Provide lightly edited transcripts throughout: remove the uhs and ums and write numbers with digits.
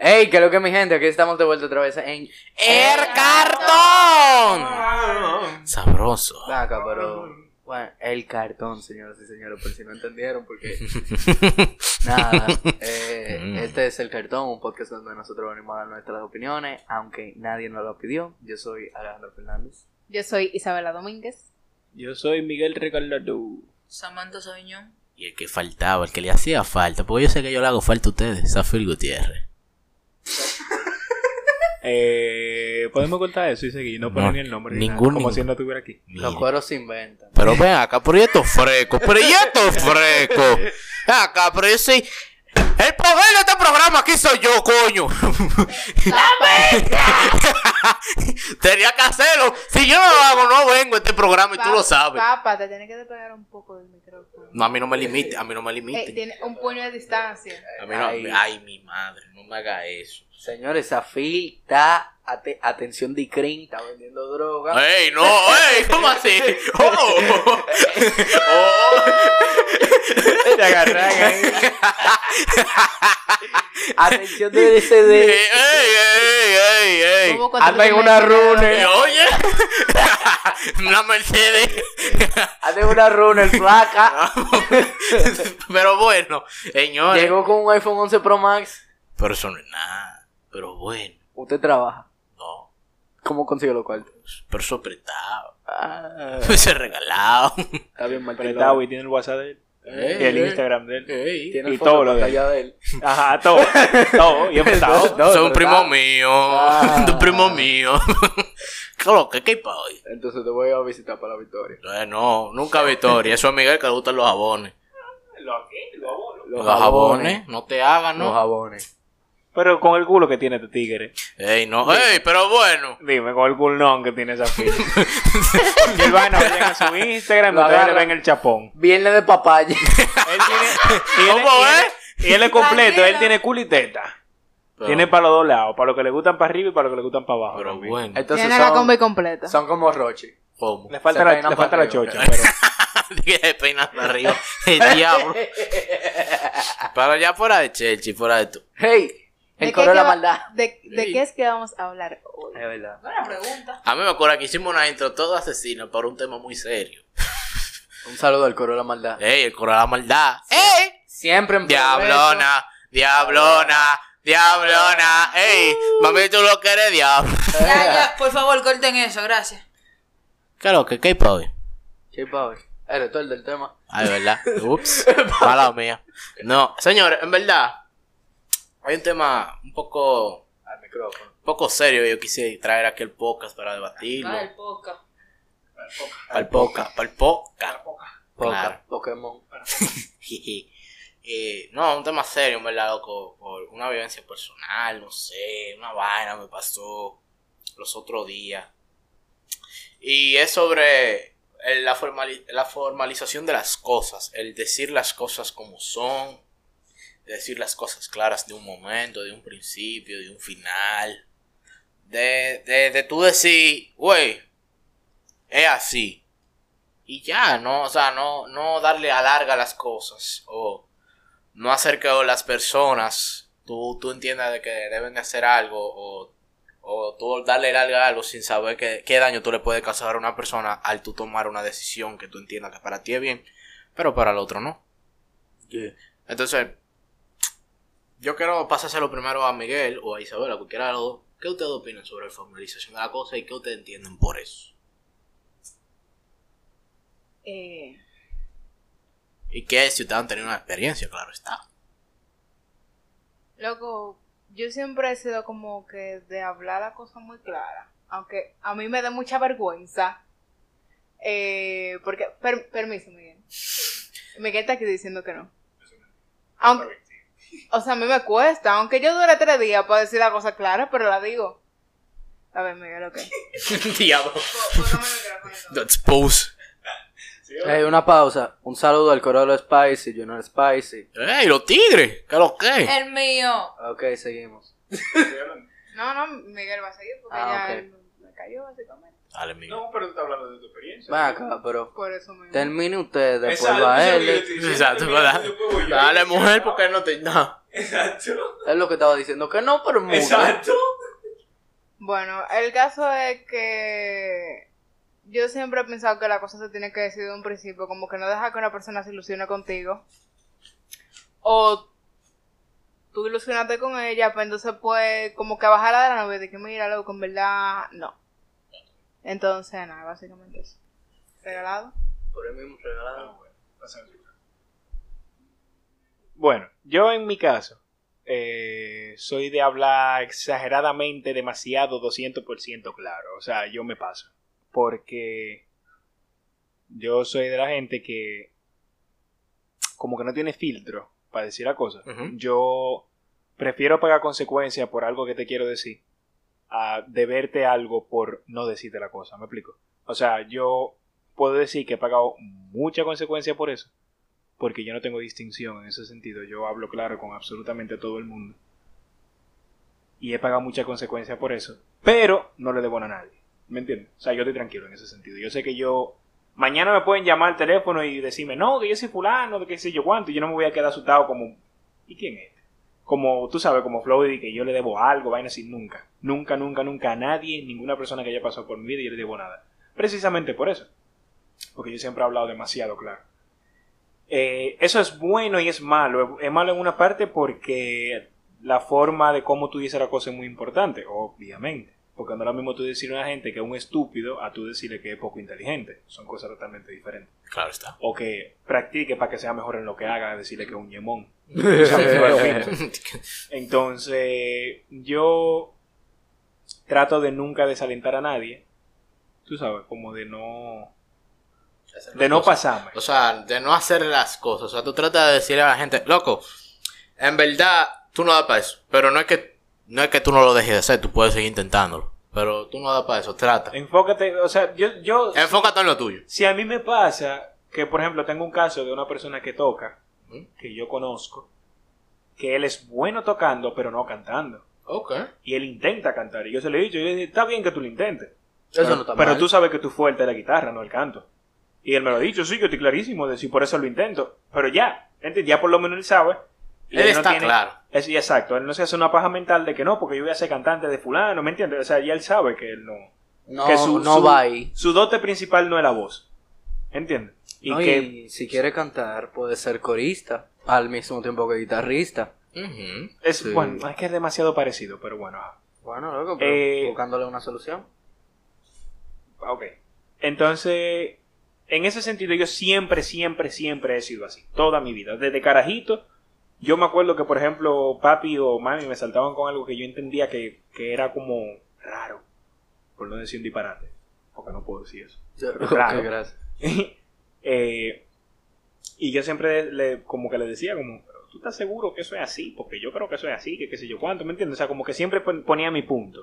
Hey, ¿qué es lo que mi gente? Aquí estamos de vuelta otra vez en ¡El cartón! Sabroso. Acá, pero bueno, el cartón, señoras y señores, por si no entendieron, porque nada, este es el cartón, un podcast donde nosotros venimos a dar nuestras opiniones, aunque nadie nos lo pidió. Yo soy Alejandro Fernández. Yo soy Isabela Domínguez. Yo soy Miguel Ricardo. Samantha Sabiñón. Y el que faltaba, el que le hacía falta, porque yo sé que yo le hago falta a ustedes, Zafir Gutiérrez. Podemos contar eso y seguir, no poner ni el nombre. Como si no estuviera aquí. Los cueros se inventan. Pero ven acá, pero y esto es fresco, pero y esto es fresco. Ven acá, pero yo soy... El poder de este programa aquí soy yo, coño. Tenía que hacerlo. Si yo no lo hago, no vengo a este programa y tú lo sabes. Papá, te tienes que despegar un poco del micrófono. No, a mí no me limite, a mí no me limite. Tiene un puño de distancia. A mí no, ay, mi madre, no me haga eso. Señores, Zafir está, atención de Crin, está vendiendo droga. ¡Ey, no! ¡Ey! ¿Cómo así? ¡Oh! Te agarran ahí. Atención de DCD. ¡Ey! Anda en una rune. Oye, una Mercedes. Anda en una rune, placa. Pero bueno, señores. Llegó con un iPhone 11 Pro Max. Pero eso no es nada. Pero bueno. Usted trabaja. No. ¿Cómo consigue lo cual? Pero eso apretado. Ah, Ese regalado. está bien mal Apretado y tiene el WhatsApp de él. Y el Instagram de él. Tiene Y el fondo todo lo de pantalla de él. Ajá, todo. Todo. Y apretado. No, Soy un pero primo está- mío. Un primo mío. Claro, ¿qué hay para hoy? Entonces te voy a visitar para la Victoria. No, nunca Victoria. Eso es Miguel que le gustan los jabones. Los Los jabones, no te hagan, Los ¿no? jabones. Pero con el culo que tiene este tigre. Ey, no. Ey, pero bueno. Dime, con el culón que tiene esa fila. Porque el vaina vayan a su Instagram y Lo ustedes le agarra. ven el chapón. Viernes de papaya. Él tiene... ¿Cómo es? Y él es completo. Él tiene culo y teta. Pero- Tiene para los dos lados. Para los que le gustan para arriba y para los que le gustan para abajo. Pero también. bueno. Entonces Tiene la combi completa. son como Rochi. ¿Cómo? Le falta Se la, peinan le falta la para arriba. chocha. Pero... Dije peinas para arriba. El diablo. Pero ya fuera de Chelsea, fuera de tú. Hey, el ¿De coro qué de la que va- maldad. ¿De qué es que vamos a hablar hoy? Es verdad. Buena pregunta. A mí me acuerdo que hicimos una intro todo asesina para un tema muy serio. Un saludo al coro de la maldad. Ey, el coro de la maldad. ¡Ey! Siempre en Diablona, diablona, diablona. Ey, mami, tú lo que eres diablo. Ya, por favor, corten eso, gracias. Claro, que qué pa' hoy. ¿Qué power? Eres tú el del tema. Ay, ¿verdad? Ups, mala mía. No, señores, en verdad, hay un tema un poco serio que yo quise traer aquí el podcast para debatirlo. Ah, el podcast. Para el podcast. Claro. Pokémon. No, un tema serio, en verdad, loco. Por una vivencia personal, no sé, una vaina me pasó los otros días. Y es sobre la formalización de las cosas, el decir las cosas como son, decir las cosas claras de un momento, de un principio, de un final. De tú decir, güey, es así. Y ya, no, o sea, no darle alarga a las cosas. O no hacer que las personas, tú entiendas de que deben de hacer algo. O tú darle larga a algo sin saber qué daño tú le puedes causar a una persona al tú tomar una decisión que tú entiendas que para ti es bien, pero para el otro no. Entonces, yo quiero pasárselo primero a Miguel o a Isabela, cualquiera de los dos. ¿Qué ustedes opinan sobre la formalización de la cosa y qué ustedes entienden por eso? Y que si ustedes han tenido una experiencia, claro está. Loco, yo siempre he sido como que de hablar la cosa muy clara. Aunque a mí me da mucha vergüenza. Porque, permiso, Miguel. Miguel está aquí diciendo que no. Aunque, o sea, a mí me cuesta. Aunque yo dure 3 días para decir la cosa clara, pero la digo. A ver, Miguel, ok. Diablo. That's pose. Hey, una pausa. Un saludo al coro de los Spicy, Junior Spicy. ¡Ey, los tigres! ¿Qué lo que? El mío. Ok, seguimos. No, Miguel va a seguir porque ya ok. él me cayó básicamente. Dale, Miguel. No, pero tú estás hablando de tu experiencia. Ven acá, pero Por eso mismo. termine usted, después va él. Exacto, ¿verdad? Dale, mujer, porque no te... No. Exacto. Es lo que estaba diciendo, que no, pero mucho. Exacto. Bueno, el caso es que yo siempre he pensado que la cosa se tiene que decir de un principio, como que no deja que una persona se ilusione contigo. O tú ilusionaste con ella, pues entonces pues como que bajarla de la nube, de que mira, loco, en verdad, no. Entonces, nada, básicamente eso. Regalado. Por el mismo regalado. Bueno, yo en mi caso soy de hablar exageradamente, demasiado, 200% claro. O sea, yo me paso. Porque yo soy de la gente que como que no tiene filtro para decir la cosa. Ujú. Yo prefiero pagar consecuencias por algo que te quiero decir a deberte algo por no decirte la cosa. ¿Me explico? O sea, yo puedo decir que he pagado mucha consecuencia por eso. Porque yo no tengo distinción en ese sentido. Yo hablo claro con absolutamente todo el mundo. Y he pagado mucha consecuencia por eso. Pero no le debo a nadie. ¿Me entiendes? O sea, yo estoy tranquilo en ese sentido. Yo sé que mañana me pueden llamar al teléfono y decirme, no, que yo soy fulano, de qué sé yo cuánto. Y yo no me voy a quedar asustado como, ¿y quién es? Como, tú sabes, como Floyd, que yo le debo algo, vaina así, nunca. Nunca a nadie, ninguna persona que haya pasado por mi vida, yo le debo nada. Precisamente por eso. Porque yo siempre he hablado demasiado claro. Eso es bueno y es malo. Es malo en una parte porque la forma de cómo tú dices la cosa es muy importante, obviamente. Porque no es lo mismo tú decirle a una gente que es un estúpido a tú decirle que es poco inteligente. Son cosas totalmente diferentes. Claro está. O que practique para que sea mejor en lo que haga, decirle que es un ñemón. O sea, no es lo mismo. Entonces, yo trato de nunca desalentar a nadie. Tú sabes, como de no pasarme. O sea, de no hacer las cosas. O sea, tú tratas de decirle a la gente, loco, en verdad, tú no das para eso. Pero no es que tú no lo dejes de hacer, tú puedes seguir intentándolo. Pero tú no das para eso, trata. Enfócate, o sea, yo Enfócate en lo tuyo. si a mí me pasa que, por ejemplo, tengo un caso de una persona que toca, que yo conozco, que él es bueno tocando, pero no cantando. Ok. Y él intenta cantar. Y yo se lo he dicho, yo le dije, está bien que tú lo intentes. Eso pero, no está pero mal. tú sabes que tu fuerte es la guitarra, no el canto. Y él me lo ha dicho, sí, yo estoy clarísimo de si por eso lo intento. Pero ya, ¿entiendes? Ya por lo menos él sabe. Y Él está claro. Sí, exacto. Él no se hace una paja mental de que no, porque yo voy a ser cantante de fulano, ¿me entiendes? O sea, ya él sabe que él no... No, que no va ahí. Su dote principal no es la voz. ¿Entiendes? Y No, que... y si quiere cantar, puede ser corista al mismo tiempo que guitarrista. Ujú. es, sí. bueno, es que es demasiado parecido, pero bueno. Ajá. Bueno, loco, pero Eh, buscándole una solución. Ok. Entonces, en ese sentido yo siempre he sido así. Toda mi vida. Desde carajito, yo me acuerdo que, por ejemplo, papi o mami me saltaban con algo que yo entendía que era como raro. Por no decir un disparate. Porque no puedo decir eso. Ok, claro. gracias. Y yo siempre como que le decía como, ¿tú estás seguro que eso es así? Porque yo creo que eso es así, que qué sé yo cuánto, ¿me entiendes? O sea, como que siempre ponía mi punto.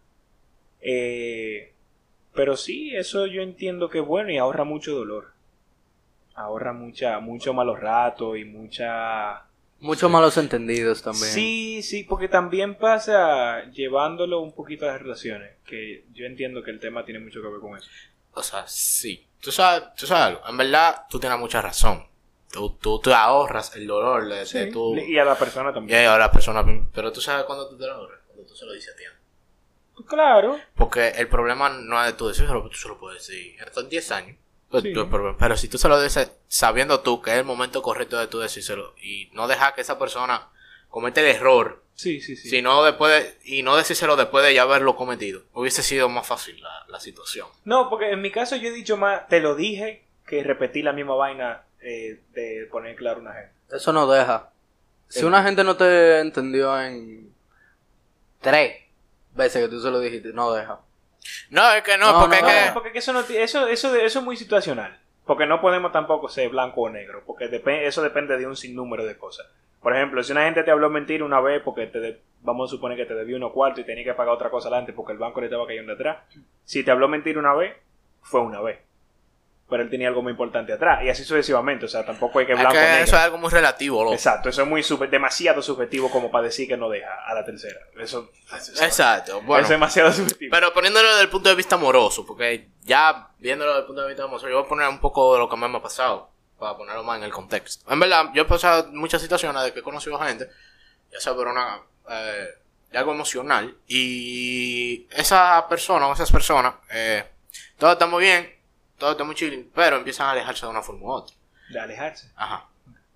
Pero sí, eso yo entiendo que es bueno y ahorra mucho dolor. Ahorra mucho malos ratos y mucha... Muchos malos entendidos también. Sí, porque también pasa llevándolo un poquito a las relaciones, que yo entiendo que el tema tiene mucho que ver con eso. O sea, sí. Tú sabes algo. En verdad, tú tienes mucha razón. Tú te ahorras el dolor de Sí, tu... y a la persona Y también. a la persona... Pero tú sabes cuándo tú te lo ahorras. Cuando tú se lo dices a ti. Claro. Porque el problema no es de tú decírselo, tú se lo puedes decir. Esto en 10 años. Sí. Pero si tú se lo dices sabiendo tú que es el momento correcto de tú decírselo y no dejar que esa persona cometa el error, Sí. sino y no decírselo después de ya haberlo cometido, hubiese sido más fácil la situación. No, porque en mi caso yo he dicho más, te lo dije, que repetí la misma vaina de poner claro a una gente. Eso no deja. Si una gente no te entendió en 3 veces que tú se lo dijiste, no deja. No, es que no, No, porque no, es que... Porque que eso es muy situacional. Porque no podemos tampoco ser blanco o negro. Porque eso depende de un sinnúmero de cosas. Por ejemplo, si una gente te habló mentira una vez porque vamos a suponer que te debió unos cuartos y tenía que pagar otra cosa adelante porque el banco le estaba cayendo atrás. Si te habló mentira una vez, fue una vez. Pero él tenía algo muy importante atrás. Y así sucesivamente. O sea, tampoco hay que Es blanco o que negro. eso es algo muy relativo, loco. Exacto, eso es demasiado subjetivo como para decir que no deja a la tercera. Eso Exacto, bueno. es demasiado subjetivo. Pero poniéndolo desde el punto de vista amoroso, porque ya viéndolo desde el punto de vista amoroso, yo voy a poner un poco de lo que a mí me ha pasado, para ponerlo más en el contexto. En verdad, yo he pasado muchas situaciones de que he conocido a gente ya sea por de algo emocional, y esa persona o esas personas, todo está muy bien, todo está muy chilling, pero empiezan a alejarse de una forma u otra. De alejarse. Ajá.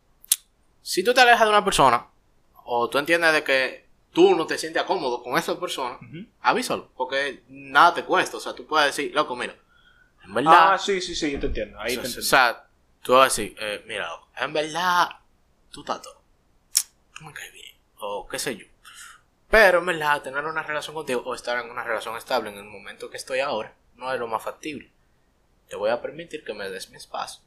Si tú te alejas de una persona, o tú entiendes de que tú no te sientes cómodo con esa persona, avísalo, porque nada te cuesta. O sea, tú puedes decir, loco, mira, en verdad... Sí, yo te entiendo, ahí te o entiendo. sea, tú vas a decir, mira, loco, en verdad, tú estás todo, tú me caes bien, o qué sé yo. Pero en verdad, tener una relación contigo, o estar en una relación estable en el momento que estoy ahora, no es lo más factible. Te voy a permitir que me des mi espacio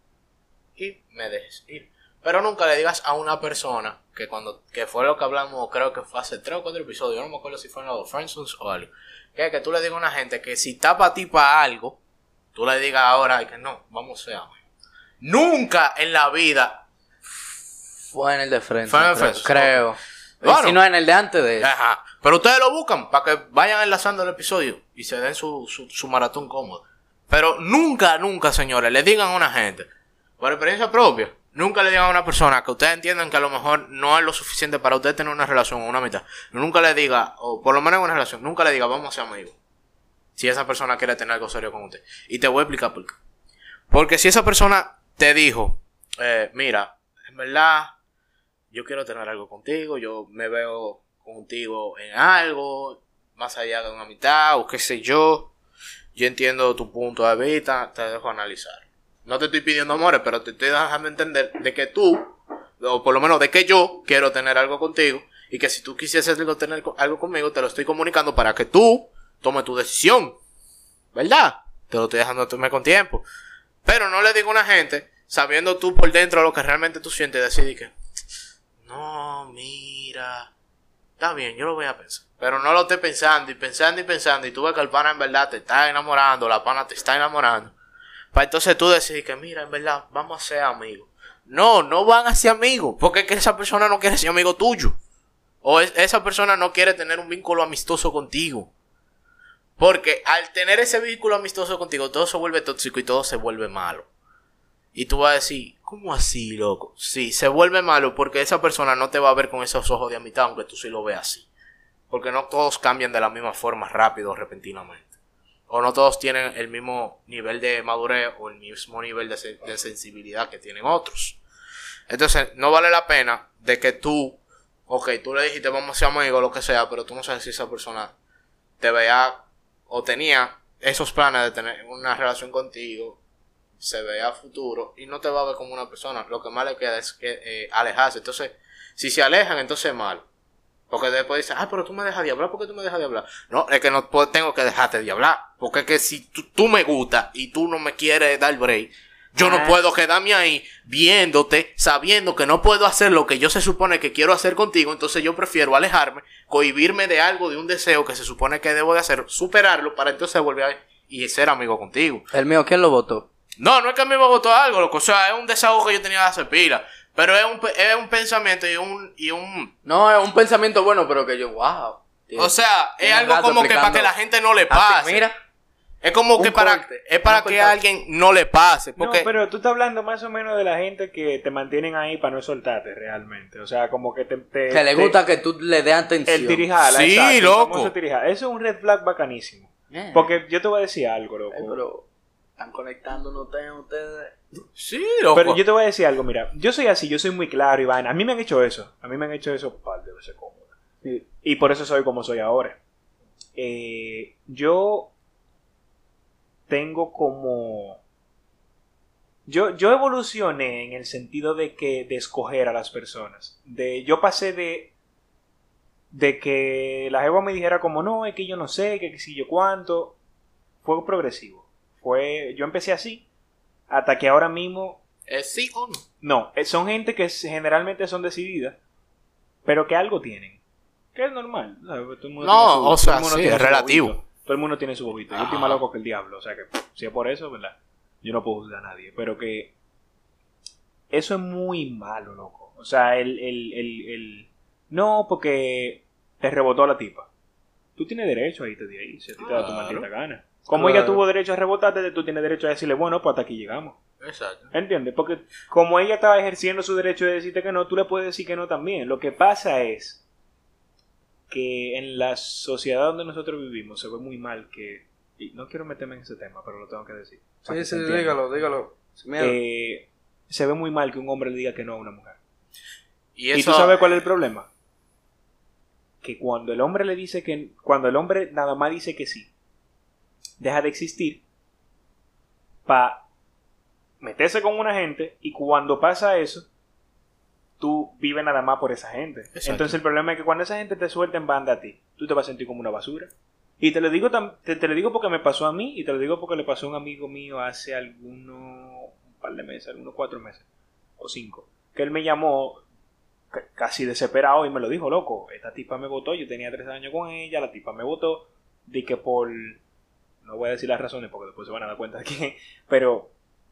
y me dejes ir. Pero nunca le digas a una persona que fue lo que hablamos, creo que fue hace 3 o 4 episodios, yo no me acuerdo si fue en los Friendzone o algo, que tú le digas a una gente que si está para ti para algo, tú le digas ahora y que no, vamos a ser amigos. Nunca en la vida. Fue en el de frente. Fue en el frente, creo. okay. Bueno, si no en el de antes de eso. Ajá. Pero ustedes lo buscan para que vayan enlazando el episodio y se den su maratón cómodo. Pero nunca, señores, le digan a una gente, por experiencia propia, nunca le digan a una persona que ustedes entiendan que a lo mejor no es lo suficiente para ustedes tener una relación o una amistad. Nunca le diga, o por lo menos en una relación, nunca le diga, vamos a ser amigos. Si esa persona quiere tener algo serio con usted. Y te voy a explicar por qué. Porque si esa persona te dijo, mira, en verdad, yo quiero tener algo contigo, yo me veo contigo en algo, más allá de una amistad, o qué sé yo entiendo tu punto de vista, te dejo analizar. No te estoy pidiendo amores, pero te estoy dejando entender de que tú, o por lo menos de que yo, quiero tener algo contigo, y que si tú quisieses tener algo conmigo, te lo estoy comunicando para que tú tomes tu decisión. ¿Verdad? Te lo estoy dejando tomar con tiempo. Pero no le digo a una gente, sabiendo tú por dentro lo que realmente tú sientes, decidir que, no, mira, está bien, yo lo voy a pensar. Pero no lo estés pensando y tú ves que el pana en verdad te está enamorando, la pana te está enamorando. Para entonces tú decidir que, mira, en verdad, vamos a ser amigos. No van a ser amigos, porque es que esa persona no quiere ser amigo tuyo. O esa persona no quiere tener un vínculo amistoso contigo. Porque al tener ese vínculo amistoso contigo, todo se vuelve tóxico y todo se vuelve malo. Y tú vas a decir, ¿cómo así, loco? Sí, se vuelve malo porque esa persona no te va a ver con esos ojos de amistad, aunque tú sí lo veas así. Porque no todos cambian de la misma forma rápido o repentinamente. O no todos tienen el mismo nivel de madurez o el mismo nivel de sensibilidad que tienen otros. Entonces, no vale la pena de que tú le dijiste vamos a ser amigos o lo que sea, pero tú no sabes si esa persona te veía o tenía esos planes de tener una relación contigo, se veía a futuro y no te va a ver como una persona. Lo que más le queda es que alejarse. Entonces, si se alejan, entonces es malo. Porque después dices, pero tú me dejas de hablar, ¿por qué tú me dejas de hablar? No, es que no tengo que dejarte de hablar. Porque es que si tú me gustas y tú no me quieres dar break, yo no puedo quedarme ahí viéndote, sabiendo que no puedo hacer lo que yo se supone que quiero hacer contigo. Entonces yo prefiero alejarme, cohibirme de algo, de un deseo que se supone que debo de hacer, superarlo para entonces volver y ser amigo contigo. El mío, ¿quién lo votó? No es que a mí me votó algo, loco. O sea, es un desahogo que yo tenía de hacer pila. Pero es un pensamiento y un... No, es un pensamiento bueno, pero que yo, wow. Tío, o sea, es algo como que para que la gente no le pase. Así, mira. Es como que para que a alguien no le pase. Porque... No, pero tú estás hablando más o menos de la gente que te mantienen ahí para no soltarte realmente. O sea, como que que le gusta que tú le des atención. El tirijala, sí, exacto, loco. Eso es un red flag bacanísimo. Porque yo te voy a decir algo, loco. Pero están conectando ustedes. Sí, loco. Pero yo te voy a decir algo, mira. Yo soy así, yo soy muy claro y vaina. A mí me han hecho eso. Un par de veces cómodo. Y por eso soy como soy ahora. Yo tengo como... Yo evolucioné en el sentido de escoger a las personas. Yo pasé de que la jeva me dijera como no, es que yo no sé, que si yo cuánto. Fue progresivo. Yo empecé así. Hasta que ahora mismo... ¿Es sí o no? No, son gente que generalmente son decididas. Pero que algo tienen. Que es normal. Sí, es relativo. Bobito. Todo el mundo tiene su bobito. Yo estoy más loco que el diablo. O sea que si es por eso, ¿verdad? Yo no puedo juzgar a nadie. Pero que eso es muy malo, loco. O sea, no, porque te rebotó la tipa. Tú tienes derecho a irte de ahí si a ti te da tu maldita gana. Como ella Claro. tuvo derecho a rebotarte, tú tienes derecho a decirle, bueno, pues hasta aquí llegamos. Exacto. ¿Entiendes? Porque como ella estaba ejerciendo su derecho de decirte que no, tú le puedes decir que no también. Lo que pasa es que en la sociedad donde nosotros vivimos se ve muy mal que... Y no quiero meterme en ese tema, pero lo tengo que decir. para que se entienda. dígalo. Sin miedo. Se ve muy mal que un hombre le diga que no a una mujer. Y ¿Y eso, tú sabes cuál es el problema? Que cuando el hombre le dice que... Cuando el hombre nada más dice que sí, deja de existir para meterse con una gente, y cuando pasa eso, tú vives nada más por esa gente. Exacto. Entonces el problema es que cuando esa gente te suelta en banda a ti, tú te vas a sentir como una basura. Y te lo digo te lo digo porque me pasó a mí, y te lo digo porque le pasó a un amigo mío hace un par de meses, algunos 4 meses o 5, que él me llamó casi desesperado y me lo dijo: loco, esta tipa me votó, yo tenía 3 años con ella, la tipa me votó, di que por... No voy a decir las razones porque después se van a dar cuenta de que... Pero...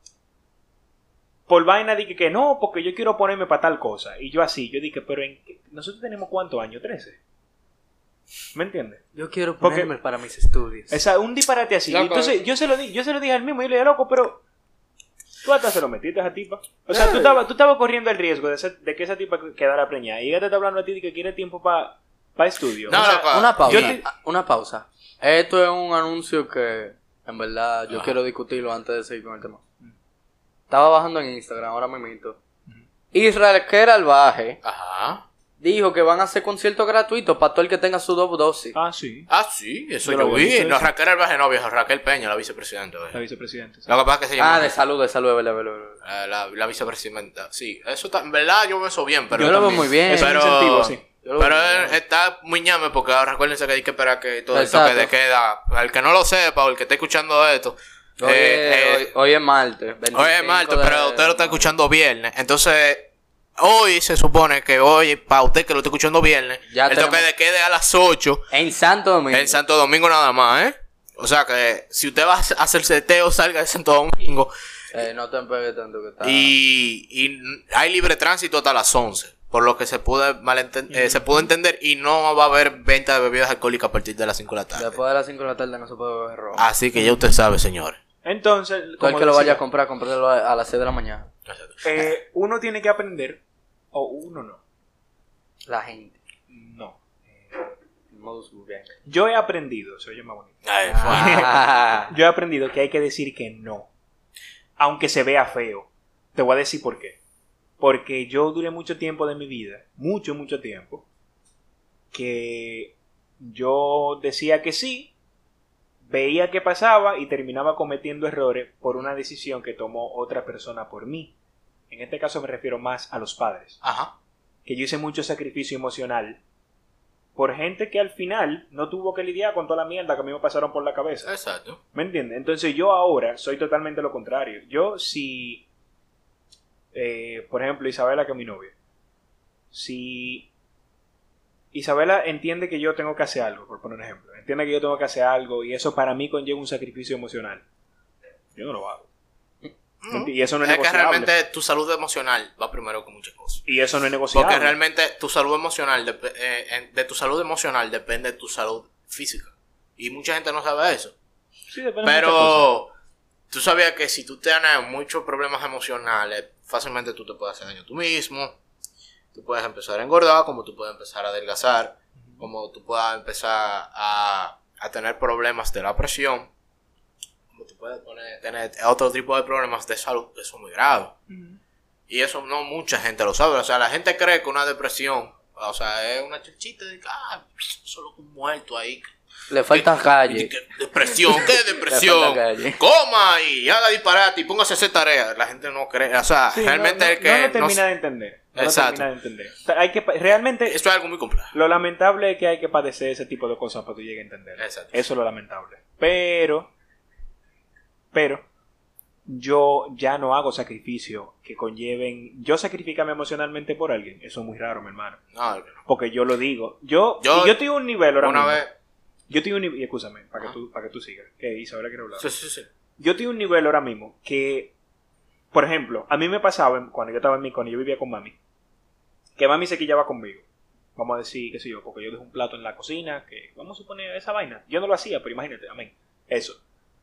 Por vaina dije que no, porque yo quiero ponerme para tal cosa. Y yo así, yo dije, pero nosotros tenemos ¿cuántos años? 13. ¿Me entiendes? Yo quiero Porque- ponerme para mis estudios. Un disparate así. Loco. Entonces yo se lo dije al mismo, y yo le dije: loco, pero tú hasta se lo metiste a esa tipa. O sea, tú estabas corriendo el riesgo de que esa tipa quedara preñada. Y ella te está hablando a ti de que quiere tiempo para estudio. No, O sea, loco. Una pausa. yo te- Una pausa. Esto es un anuncio que, en verdad, yo quiero discutirlo antes de seguir con el tema. Estaba bajando en Instagram ahora mismo. Israel Albaje Ajá. dijo que van a hacer conciertos gratuitos para todo el que tenga su dosis. Ah, sí. Ah, sí, eso Yo yo, lo había vi. visto No, eso. Raquel Albaje no, viejo. Raquel Peña, la vicepresidenta. La viejo. vicepresidenta. Sí. Lo que pasa es que se llama... De salud, es verdad. La vicepresidenta. Sí, eso está... En verdad yo veo eso bien, pero... Yo lo veo muy bien. Es un Pero- incentivo, sí. Yo lo Pero veo bien. está muy ñame porque ahora recuérdense que hay que esperar que todo el Exacto. toque de queda. Al que no lo sepa o el que esté escuchando esto. Hoy es martes. Hoy es martes, 25 de- pero usted lo está escuchando viernes. Entonces, hoy se supone que hoy, para usted que lo está escuchando viernes, Ya el toque tenemos- de queda es a las 8 En Santo Domingo. en Santo Domingo nada más, ¿eh? O sea que si usted va a hacer seteo, salga de Santo Domingo. No te empegues tanto que está. Y hay libre tránsito hasta las 11. Por lo que se pudo entender, y no va a haber venta de bebidas alcohólicas a partir de las 5 de la tarde. Después de las 5 de la tarde no se puede beber rojo. Así que ya usted sabe, señores. Entonces, Todo el como que lo vaya decía, a comprar, cómpralo a las 6 de la mañana. uno tiene que aprender, o uno no. La gente. No. Modus vivendi. Yo he aprendido, se oye más bonito. Ay, Ah. Yo he aprendido que hay que decir que no. Aunque se vea feo. Te voy a decir por qué. Porque yo duré mucho tiempo de mi vida, mucho tiempo, que yo decía que sí, veía qué pasaba y terminaba cometiendo errores por una decisión que tomó otra persona por mí. En este caso me refiero más a los padres. Ajá. Que yo hice mucho sacrificio emocional por gente que al final no tuvo que lidiar con toda la mierda que a mí me pasaron por la cabeza. Exacto. ¿Me entiendes? Entonces yo ahora soy totalmente lo contrario. Yo si, por ejemplo, Isabela, que es mi novia, si Isabela entiende que yo tengo que hacer algo, por poner un ejemplo, entiende que yo tengo que hacer algo y eso para mí conlleva un sacrificio emocional, yo no lo hago. Y eso no es Es que negociable. realmente tu salud emocional va primero que muchas cosas. Y eso no es negociable. Porque realmente tu salud emocional, de tu salud emocional depende de tu salud física. Y mucha gente no sabe eso. Sí, depende de muchas cosas. Pero tú sabías que si tú tienes muchos problemas emocionales, fácilmente tú te puedes hacer daño tú mismo. Tú puedes empezar a engordar, como tú puedes empezar a adelgazar, como tú puedes empezar a tener problemas de la presión, como tú puedes tener otro tipo de problemas de salud que son muy graves. Y eso no mucha gente lo sabe. O sea, la gente cree que una depresión, o sea, es una chichita de que, solo un muerto ahí. Le falta calle. Depresión, ¿qué depresión? Le falta calle. Coma y haga disparate y póngase a hacer tareas. La gente no cree. O sea, Sí, realmente no, el que no lo no termina de entender. No lo Exacto. termina de entender. O sea, hay que realmente esto es algo muy complejo. lo lamentable es que hay que padecer ese tipo de cosas para que tú llegues a entender. Exacto. Eso es lo lamentable. Pero yo ya no hago sacrificios que conlleven. Yo sacrificarme emocionalmente por alguien. Eso es muy raro, mi hermano. No, no. Porque yo lo digo. Yo estoy a un nivel ahora Una mismo. vez. Yo estoy a un nivel. Y escúchame, para que tú sigas. Que Isabela quiere hablar. Sí. Yo estoy a un nivel ahora mismo que, por ejemplo, a mí me pasaba cuando yo vivía con mami, que mami se quillaba conmigo. Vamos a decir, qué sé yo, porque yo dejé un plato en la cocina, que vamos a suponer esa vaina. Yo no lo hacía, pero imagínate, amén. Eso.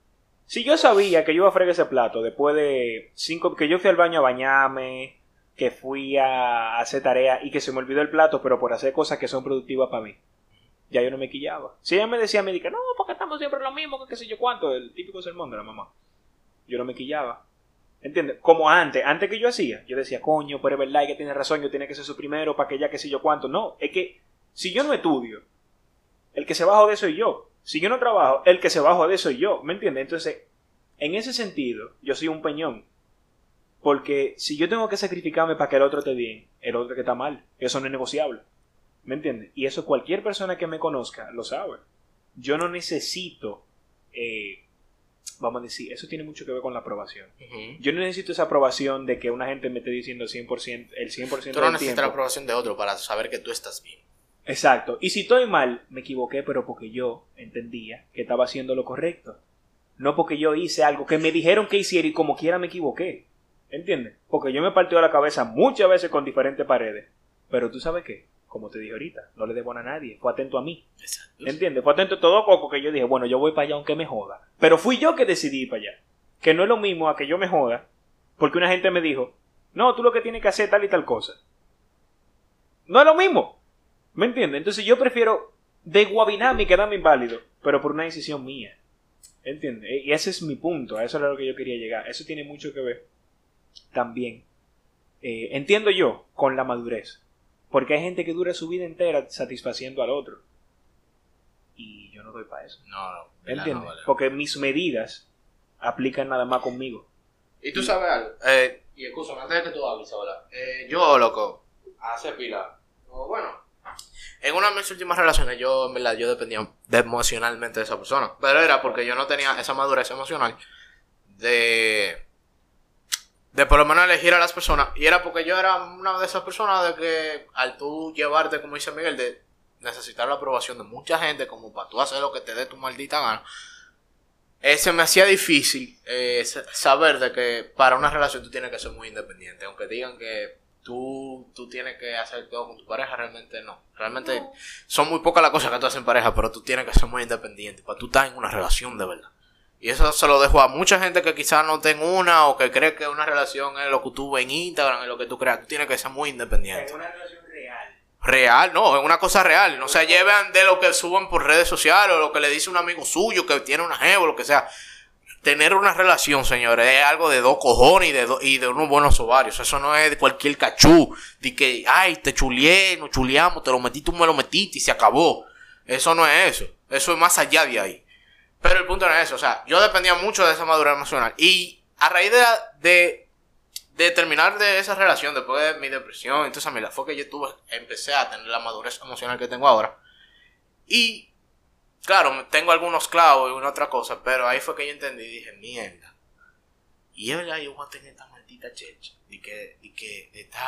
Si yo sabía que yo iba a fregar ese plato después de 5, que yo fui al baño a bañarme, que fui a hacer tarea y que se me olvidó el plato, pero por hacer cosas que son productivas para mí, ya yo no me quillaba. Si ella me decía, me dije, no, porque estamos siempre lo mismo, que qué sé yo cuánto, el típico sermón de la mamá. Yo no me quillaba. ¿Entiendes? Como antes que yo hacía, yo decía, coño, pero es verdad que tiene razón, yo tiene que ser su primero para que ya qué sé yo cuánto. No, es que si yo no estudio, el que se va a joder soy yo. Si yo no trabajo, el que se va a joder soy yo. ¿Me entiendes? Entonces, en ese sentido, yo soy un peñón. Porque si yo tengo que sacrificarme para que el otro esté bien, el otro que está mal, eso no es negociable. ¿Me entiendes? Y eso cualquier persona que me conozca lo sabe. Yo no necesito, vamos a decir, eso tiene mucho que ver con la aprobación. Yo no necesito esa aprobación de que una gente me esté diciendo el 100% del Tú no tiempo. necesitas la aprobación de otro para saber que tú estás bien. Exacto. Y si estoy mal, me equivoqué, pero porque yo entendía que estaba haciendo lo correcto. No porque yo hice algo que me dijeron que hiciera y como quiera me equivoqué. ¿Entiendes? Porque yo me partí la cabeza muchas veces con diferentes paredes. Pero tú sabes qué, como te dije ahorita, no le debo a nadie. Fue atento a mí. Exacto. ¿Entiendes? Fue atento a todo poco que yo dije, bueno, yo voy para allá aunque me joda. Pero fui yo que decidí ir para allá. Que no es lo mismo a que yo me joda porque una gente me dijo, no, tú lo que tienes que hacer es tal y tal cosa. No es lo mismo. ¿Me entiendes? Entonces yo prefiero desguabinarme y quedarme inválido, pero por una decisión mía. ¿Entiendes? Y ese es mi punto, a eso es a lo que yo quería llegar. Eso tiene mucho que ver también, entiendo yo, con la madurez. Porque hay gente que dura su vida entera satisfaciendo al otro. Y yo no doy para eso. No, ¿Entiendes? no vale. Porque mis medidas aplican nada más conmigo. Y tú sabes algo. Y escúchame, antes de que tú hables ahora. Yo, loco, hace pila. Bueno, en una de mis últimas relaciones, yo, en verdad, yo dependía emocionalmente de esa persona. Pero era porque yo no tenía esa madurez emocional de por lo menos elegir a las personas. Y era porque yo era una de esas personas de que al tú llevarte, como dice Miguel, de necesitar la aprobación de mucha gente como para tú hacer lo que te dé tu maldita gana. Se me hacía difícil saber de que para una relación tú tienes que ser muy independiente. Aunque digan que tú tienes que hacer todo con tu pareja, realmente no. Realmente son muy pocas las cosas que tú haces en pareja, pero tú tienes que ser muy independiente para tú estar en una relación de verdad. Y eso se lo dejo a mucha gente que quizás no tenga una o que cree que una relación es lo que tú ves en Instagram, es lo que tú creas. Tú tienes que ser muy independiente. En una relación real. Real, no, es una cosa real. No se lleven de lo que suben por redes sociales o lo que le dice un amigo suyo que tiene una jeva o lo que sea. Tener una relación, señores, es algo de dos cojones y de unos buenos ovarios. Eso no es de cualquier cachú. De que, ay, te chuleé, nos chuleamos, te lo metí, tú me lo metiste y se acabó. Eso no es eso. Eso es más allá de ahí. Pero el punto no es eso. O sea, yo dependía mucho de esa madurez emocional. Y a raíz de terminar de esa relación, después de mi depresión, entonces mira, fue que empecé a tener la madurez emocional que tengo ahora. Y claro, tengo algunos clavos y una otra cosa, pero ahí fue que yo entendí y dije, mierda. Y es verdad, yo voy a tener esta maldita checha de que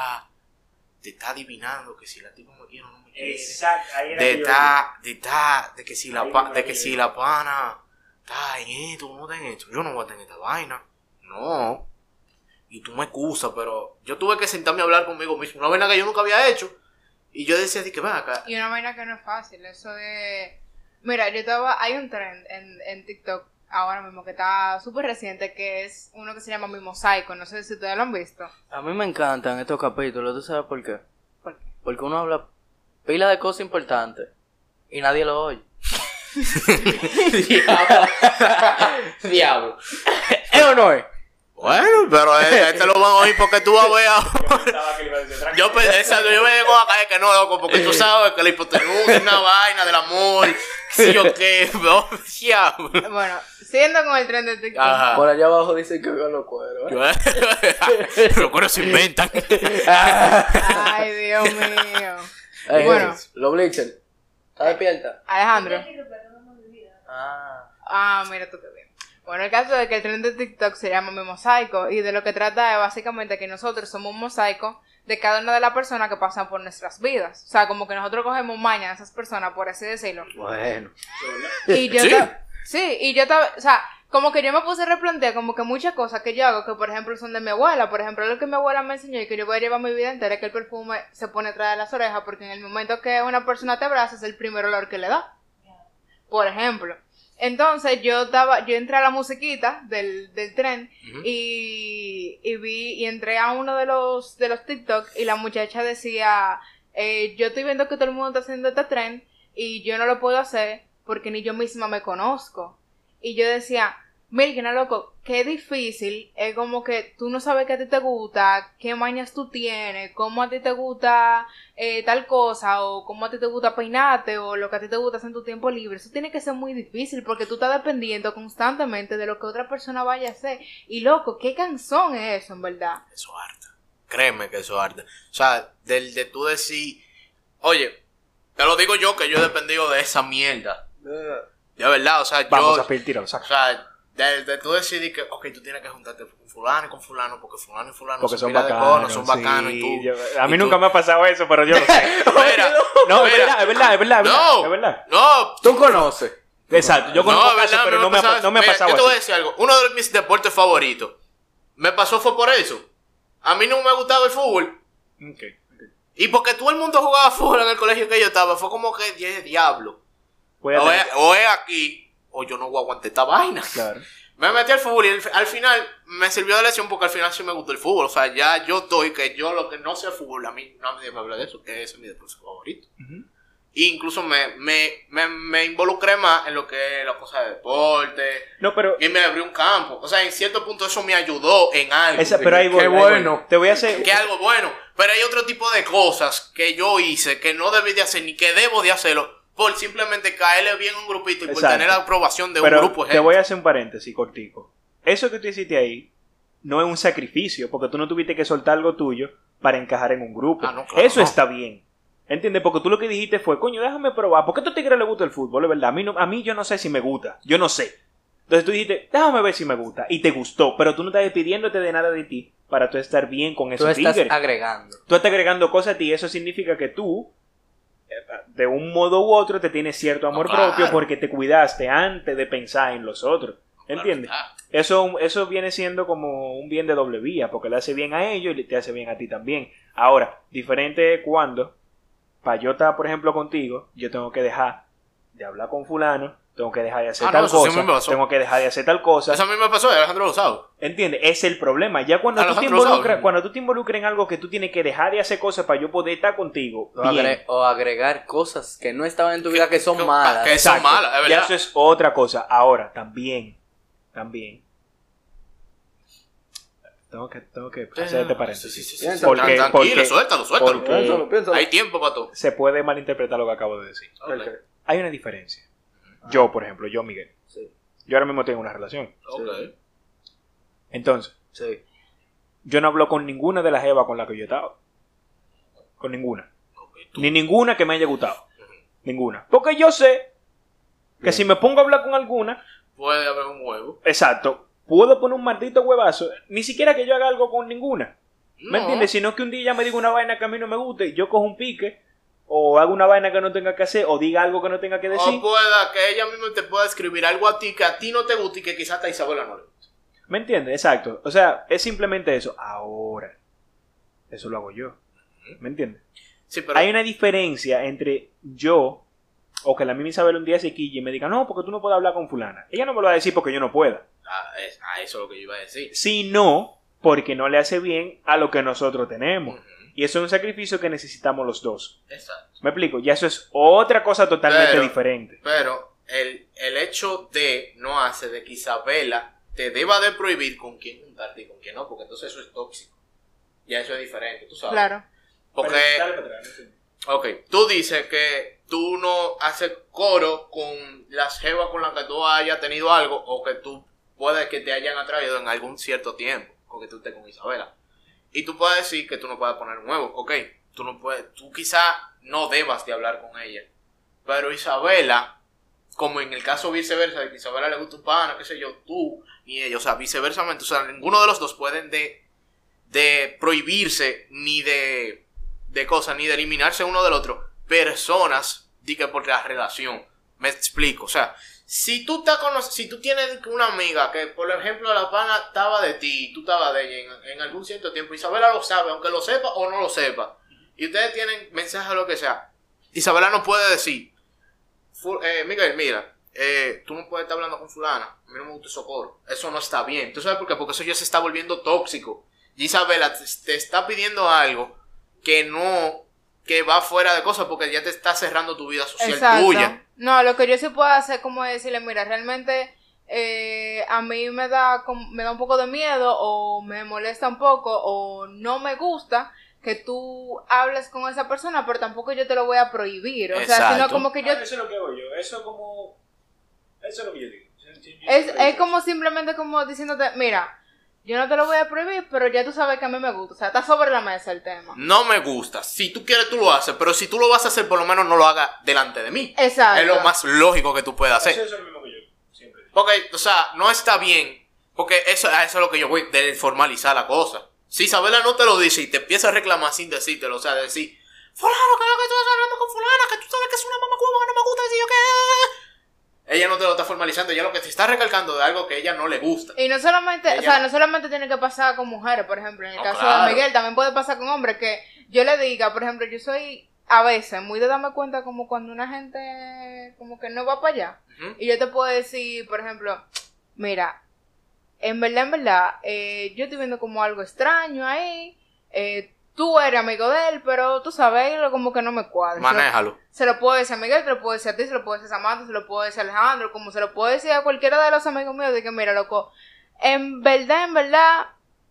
te está adivinando que si la tipa me quiere o no me quiere. Exacto, ahí era De que si la pana está en esto, no está en esto. Yo no voy a tener esta vaina. No. Y tú me excusas, pero yo tuve que sentarme a hablar conmigo mismo. Una vaina que yo nunca había hecho. Y yo decía, que ven acá. Y una vaina que no es fácil, eso de... Mira, hay un trend en TikTok ahora mismo que está súper reciente, que es uno que se llama Mimosaico. No sé si ustedes lo han visto. A mí me encantan estos capítulos, ¿tú sabes por qué? ¿Por qué? Porque uno habla pila de cosas importantes y nadie lo oye. Diablo. ¿Es o no es? Bueno, pero este lo van a oír porque tú vas a ver Yo pensaba que le iba a decir otra yo me digo acá que no, loco, porque tú sabes que la hipotenusa es una vaina del amor, sí o qué, no, diablo. Bueno, siguiendo con el trend de TikTok. Ajá. Por allá abajo dicen que veo los cueros. Los cueros se inventan. Ay, Dios mío. Hey, Bueno. los Blixer. ¿Estás despierta? Alejandro. Ah. Mira tú qué bien. Bueno, el caso es que el trend de TikTok se llama Mimosaico y de lo que trata es básicamente que nosotros somos un mosaico de cada una de las personas que pasan por nuestras vidas. O sea, como que nosotros cogemos maña a esas personas, por así decirlo. Bueno. Y yo Sí. o sea, como que yo me puse a replantear como que muchas cosas que yo hago, que por ejemplo son de mi abuela. Por ejemplo, lo que mi abuela me enseñó y que yo voy a llevar mi vida entera es que el perfume se pone atrás de las orejas porque en el momento que una persona te abraza es el primer olor que le da. Por ejemplo. Entonces yo entré a la musiquita del tren y entré a uno de los TikTok y la muchacha decía, yo estoy viendo que todo el mundo está haciendo este tren y yo no lo puedo hacer porque ni yo misma me conozco. Y yo decía, Milkina, loco, qué difícil, es como que tú no sabes qué a ti te gusta, qué mañas tú tienes, cómo a ti te gusta tal cosa, o cómo a ti te gusta peinarte, o lo que a ti te gusta hacer en tu tiempo libre. Eso tiene que ser muy difícil, porque tú estás dependiendo constantemente de lo que otra persona vaya a hacer. Y loco, qué cansón es eso, en verdad. Eso harta. Créeme que eso harta. O sea, de tú decir, oye, te lo digo yo que yo he dependido de esa mierda. De verdad, o sea, Vamos a pedir tiro, saca. O sea, de tú decidir que, ok, tú tienes que juntarte con fulano y con fulano, porque fulano y fulano Porque son pila de bacanos, conos, son bacanos, sí, y tú... a mí y nunca tú- me ha pasado eso, pero yo lo sé. Mira, No, mira, es verdad. no, Es verdad. no, ¿Tú conoces? Exacto, yo conozco es casos, verdad, pero no me ha Mira, pasado yo te voy a así. decir algo, uno de mis deportes favoritos, me pasó fue por eso. A mí no me gustaba el fútbol, Ok. y porque todo el mundo jugaba fútbol en el colegio que yo estaba, fue como que, diablo, Voy a tener- o es aquí, o yo no voy a aguantar esta vaina. Claro. Me metí al fútbol y al final me sirvió de lección porque al final sí me gustó el fútbol. O sea, ya yo estoy que yo lo que no sé fútbol, a mí nadie me habla de eso, que ese es mi deporte favorito. Ujú. E incluso me involucré más en lo que es la cosa de deporte No, pero y me abrió un campo. O sea, en cierto punto eso me ayudó en algo. pero ahí voy. Qué ahí voy. bueno. Te voy a hacer Que es algo bueno. Pero hay otro tipo de cosas que yo hice que no debí de hacer ni que debo de hacerlo por simplemente caerle bien a un grupito y por Exacto. tener la aprobación de pero un grupo de te gente. voy a hacer un paréntesis cortico. Eso que tú hiciste ahí no es un sacrificio, porque tú no tuviste que soltar algo tuyo para encajar en un grupo. Ah, no, claro, Eso no. está bien. ¿Entiendes? Porque tú lo que dijiste fue, coño, déjame probar. ¿Por qué a estos tigres les gusta el fútbol? Es verdad. A mí yo no sé si me gusta. Yo no sé. Entonces tú dijiste, déjame ver si me gusta. Y te gustó. Pero tú no estás pidiéndote de nada de ti para tú estar bien con Tú esos estás tigres. agregando. Tú estás agregando cosas a ti. Eso significa que tú, de un modo u otro, te tienes cierto amor Claro. propio porque te cuidaste antes de pensar en los otros. ¿Entiendes? Ah, Eso viene siendo como un bien de doble vía, porque le hace bien a ellos y te hace bien a ti también. Ahora, diferente es cuando, para yo estar, por ejemplo, contigo, yo tengo que dejar de hablar con fulano, tengo que dejar de hacer Ah, no, tal eso sí cosa, me pasó. tengo que dejar de hacer tal cosa. Eso a mí me pasó, Alejandro lo sabe. ¿Entiendes? Es el problema. Ya cuando tú, te Alejandro sabe. involucras, cuando tú te involucras en algo que tú tienes que dejar de hacer cosas para yo poder estar contigo, bien. O agregar cosas que no estaban en tu vida que son que- malas. que- son Exacto. malas, es Ya verdad. eso es otra cosa. Ahora, también. Tengo que hacer este paréntesis. Sí. Piensa, Porque- Tranquilo, porque- suéltalo. porque- Piénsalo. Hay tiempo para todo. Se puede malinterpretar lo que acabo de decir. Ok. Hay una diferencia. Yo, por ejemplo, Miguel. Sí. Yo ahora mismo tengo una relación. Ok. Entonces, Sí. yo no hablo con ninguna de las jevas con las que yo he estado. Con ninguna. Ok, tú. Ni ninguna que me haya gustado. Ninguna. Porque yo sé que Bien. si me pongo a hablar con alguna, Puede haber un huevo. exacto, puedo poner un maldito huevazo. Ni siquiera que yo haga algo con ninguna. ¿Me No. entiendes? Sino que un día ella me diga una vaina que a mí no me guste, y yo cojo un pique, o hago una vaina que no tenga que hacer, o diga algo que no tenga que decir. O pueda que ella misma te pueda escribir algo a ti que a ti no te guste y que quizás a Isabela no le guste. ¿Me entiendes? Exacto. O sea, es simplemente eso. Ahora, eso lo hago yo. ¿Me entiendes? Sí, pero Hay una diferencia entre yo, o que la misma Isabel un día se quille y me diga, no, porque tú no puedes hablar con fulana. Ella no me lo va a decir porque yo no pueda. eso es lo que yo iba a decir. Sino porque no le hace bien a lo que nosotros tenemos. Ujú. Y eso es un sacrificio que necesitamos los dos. Exacto. ¿Me explico? Ya eso es otra cosa totalmente Pero- diferente. Pero el hecho de no hace de que Isabela te deba de prohibir con quién juntarte y con quién no, porque entonces eso es tóxico. Ya eso es diferente, tú sabes. Claro. Porque, ok, tú dices que tú no haces coro con las jevas con las que tú hayas tenido algo o que tú puedes que te hayan atraído en algún cierto tiempo, o que tú estés con Isabela. Y tú puedes decir que tú no puedes poner un huevo, ok, tú quizá no debas de hablar con ella, pero Isabela, como en el caso viceversa, de que Isabela le gusta un pana, qué sé yo, tú y ella, o sea, viceversamente, o sea, ninguno de los dos pueden de prohibirse ni de cosas, ni de eliminarse uno del otro, personas, di que por la relación, me explico, o sea, si tú tienes una amiga que, por ejemplo, la pana estaba de ti, tú estabas de ella en algún cierto tiempo, Isabela lo sabe, aunque lo sepa o no lo sepa, y ustedes tienen mensajes o lo que sea, Isabela no puede decir, Miguel, mira, tú no puedes estar hablando con fulana, a mí no me gusta el socorro. Eso no está bien. ¿Tú sabes por qué? Porque eso ya se está volviendo tóxico. Y Isabela te está pidiendo algo que no, que va fuera de cosas porque ya te está cerrando tu vida social Exacto. tuya. No, lo que yo sí puedo hacer es como decirle, mira, realmente a mí me da un poco de miedo o me molesta un poco o no me gusta que tú hables con esa persona, pero tampoco yo te lo voy a prohibir. O sea, sino Exacto. como que yo... Eso es lo que hago yo. Eso es lo que yo digo. Es como simplemente como diciéndote, mira, yo no te lo voy a prohibir, pero ya tú sabes que a mí me gusta. O sea, está sobre la mesa el tema. No me gusta. Si tú quieres, tú lo haces. Pero si tú lo vas a hacer, por lo menos no lo hagas delante de mí. Exacto. Es lo más lógico que tú puedas hacer. Eso es lo mismo que yo siempre digo. Porque, o sea, no está bien. Porque eso es lo que yo voy de formalizar la cosa. Si Isabela no te lo dice y te empieza a reclamar sin decírtelo, o sea, decir, fulano, que lo que tú estás hablando con fulana, que tú sabes que es una mamacueva que no me gusta, decir yo que... Ella no te lo está formalizando, ella lo que te está recalcando de algo que a ella no le gusta. Y no solamente, Ella- o sea, no solamente tiene que pasar con mujeres, por ejemplo, en el No, caso claro. de Miguel, también puede pasar con hombres, que yo le diga, por ejemplo, yo soy a veces muy de darme cuenta como cuando una gente como que no va para allá. Ujú. Y yo te puedo decir, por ejemplo, mira, en verdad, yo estoy viendo como algo extraño ahí, tú eres amigo de él, pero tú sabes, lo como que no me cuadra. Manéjalo. Se lo puedo decir a Miguel, te lo puedo decir a ti, se lo puedo decir a Samantha, se lo puedo decir a Alejandro, como se lo puedo decir a cualquiera de los amigos míos, de que mira, loco, en verdad,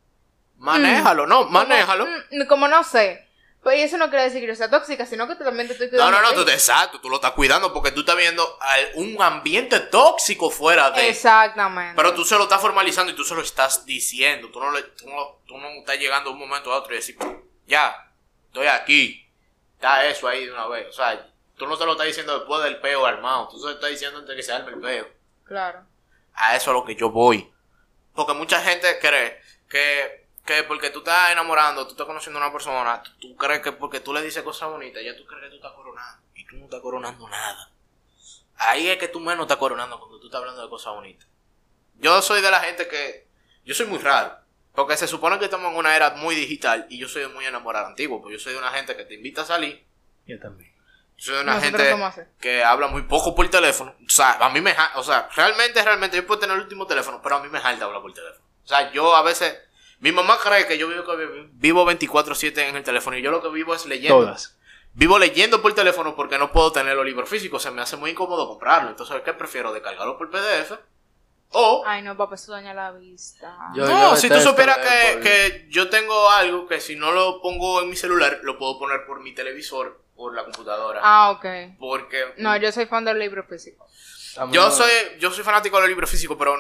Manéjalo, no, manéjalo. como no sé. Pues y eso no quiere decir que yo sea tóxica, sino que también te estoy cuidando. a ti. Exacto, tú lo estás cuidando porque tú estás viendo un ambiente tóxico fuera de... Exactamente. Pero tú se lo estás formalizando y tú se lo estás diciendo. Tú no estás llegando a un momento a otro y decir, ya, estoy aquí. Está eso ahí de una vez. O sea, tú no se lo estás diciendo después del peo armado. Tú se lo estás diciendo antes de que se arme el peo. Claro. A eso es a lo que yo voy. Porque mucha gente cree que porque tú estás enamorando, tú estás conociendo a una persona, tú crees que porque tú le dices cosas bonitas, ya tú crees que tú estás coronando. Y tú no estás coronando nada. Ahí es que tú menos estás coronando cuando tú estás hablando de cosas bonitas. Yo soy de la gente que... Yo soy muy raro. Porque se supone que estamos en una era muy digital y yo soy muy enamorado antiguo. Porque yo soy de una gente que te invita a salir. Yo también. Yo soy de una Nosotros gente somos así. que habla muy poco por teléfono. O sea, a mí me... O sea, realmente yo puedo tener el último teléfono, pero a mí me jalta hablar por teléfono. O sea, yo a veces... Mi mamá cree que yo vivo 24/7 en el teléfono y yo lo que vivo es leyendo. Todas. Vivo leyendo por teléfono porque no puedo tener los libros físicos. Se me hace muy incómodo comprarlo. Entonces, ¿qué prefiero? ¿Descargarlo por PDF? O... Ay, no, papá, eso daña la vista. No, si tú detesto supieras leer por- que yo tengo algo que si no lo pongo en mi celular, lo puedo poner por mi televisor, por la computadora. Ah, ok. Porque No, yo soy fan del libro físico. A mí yo no- soy fanático de los libros físicos, pero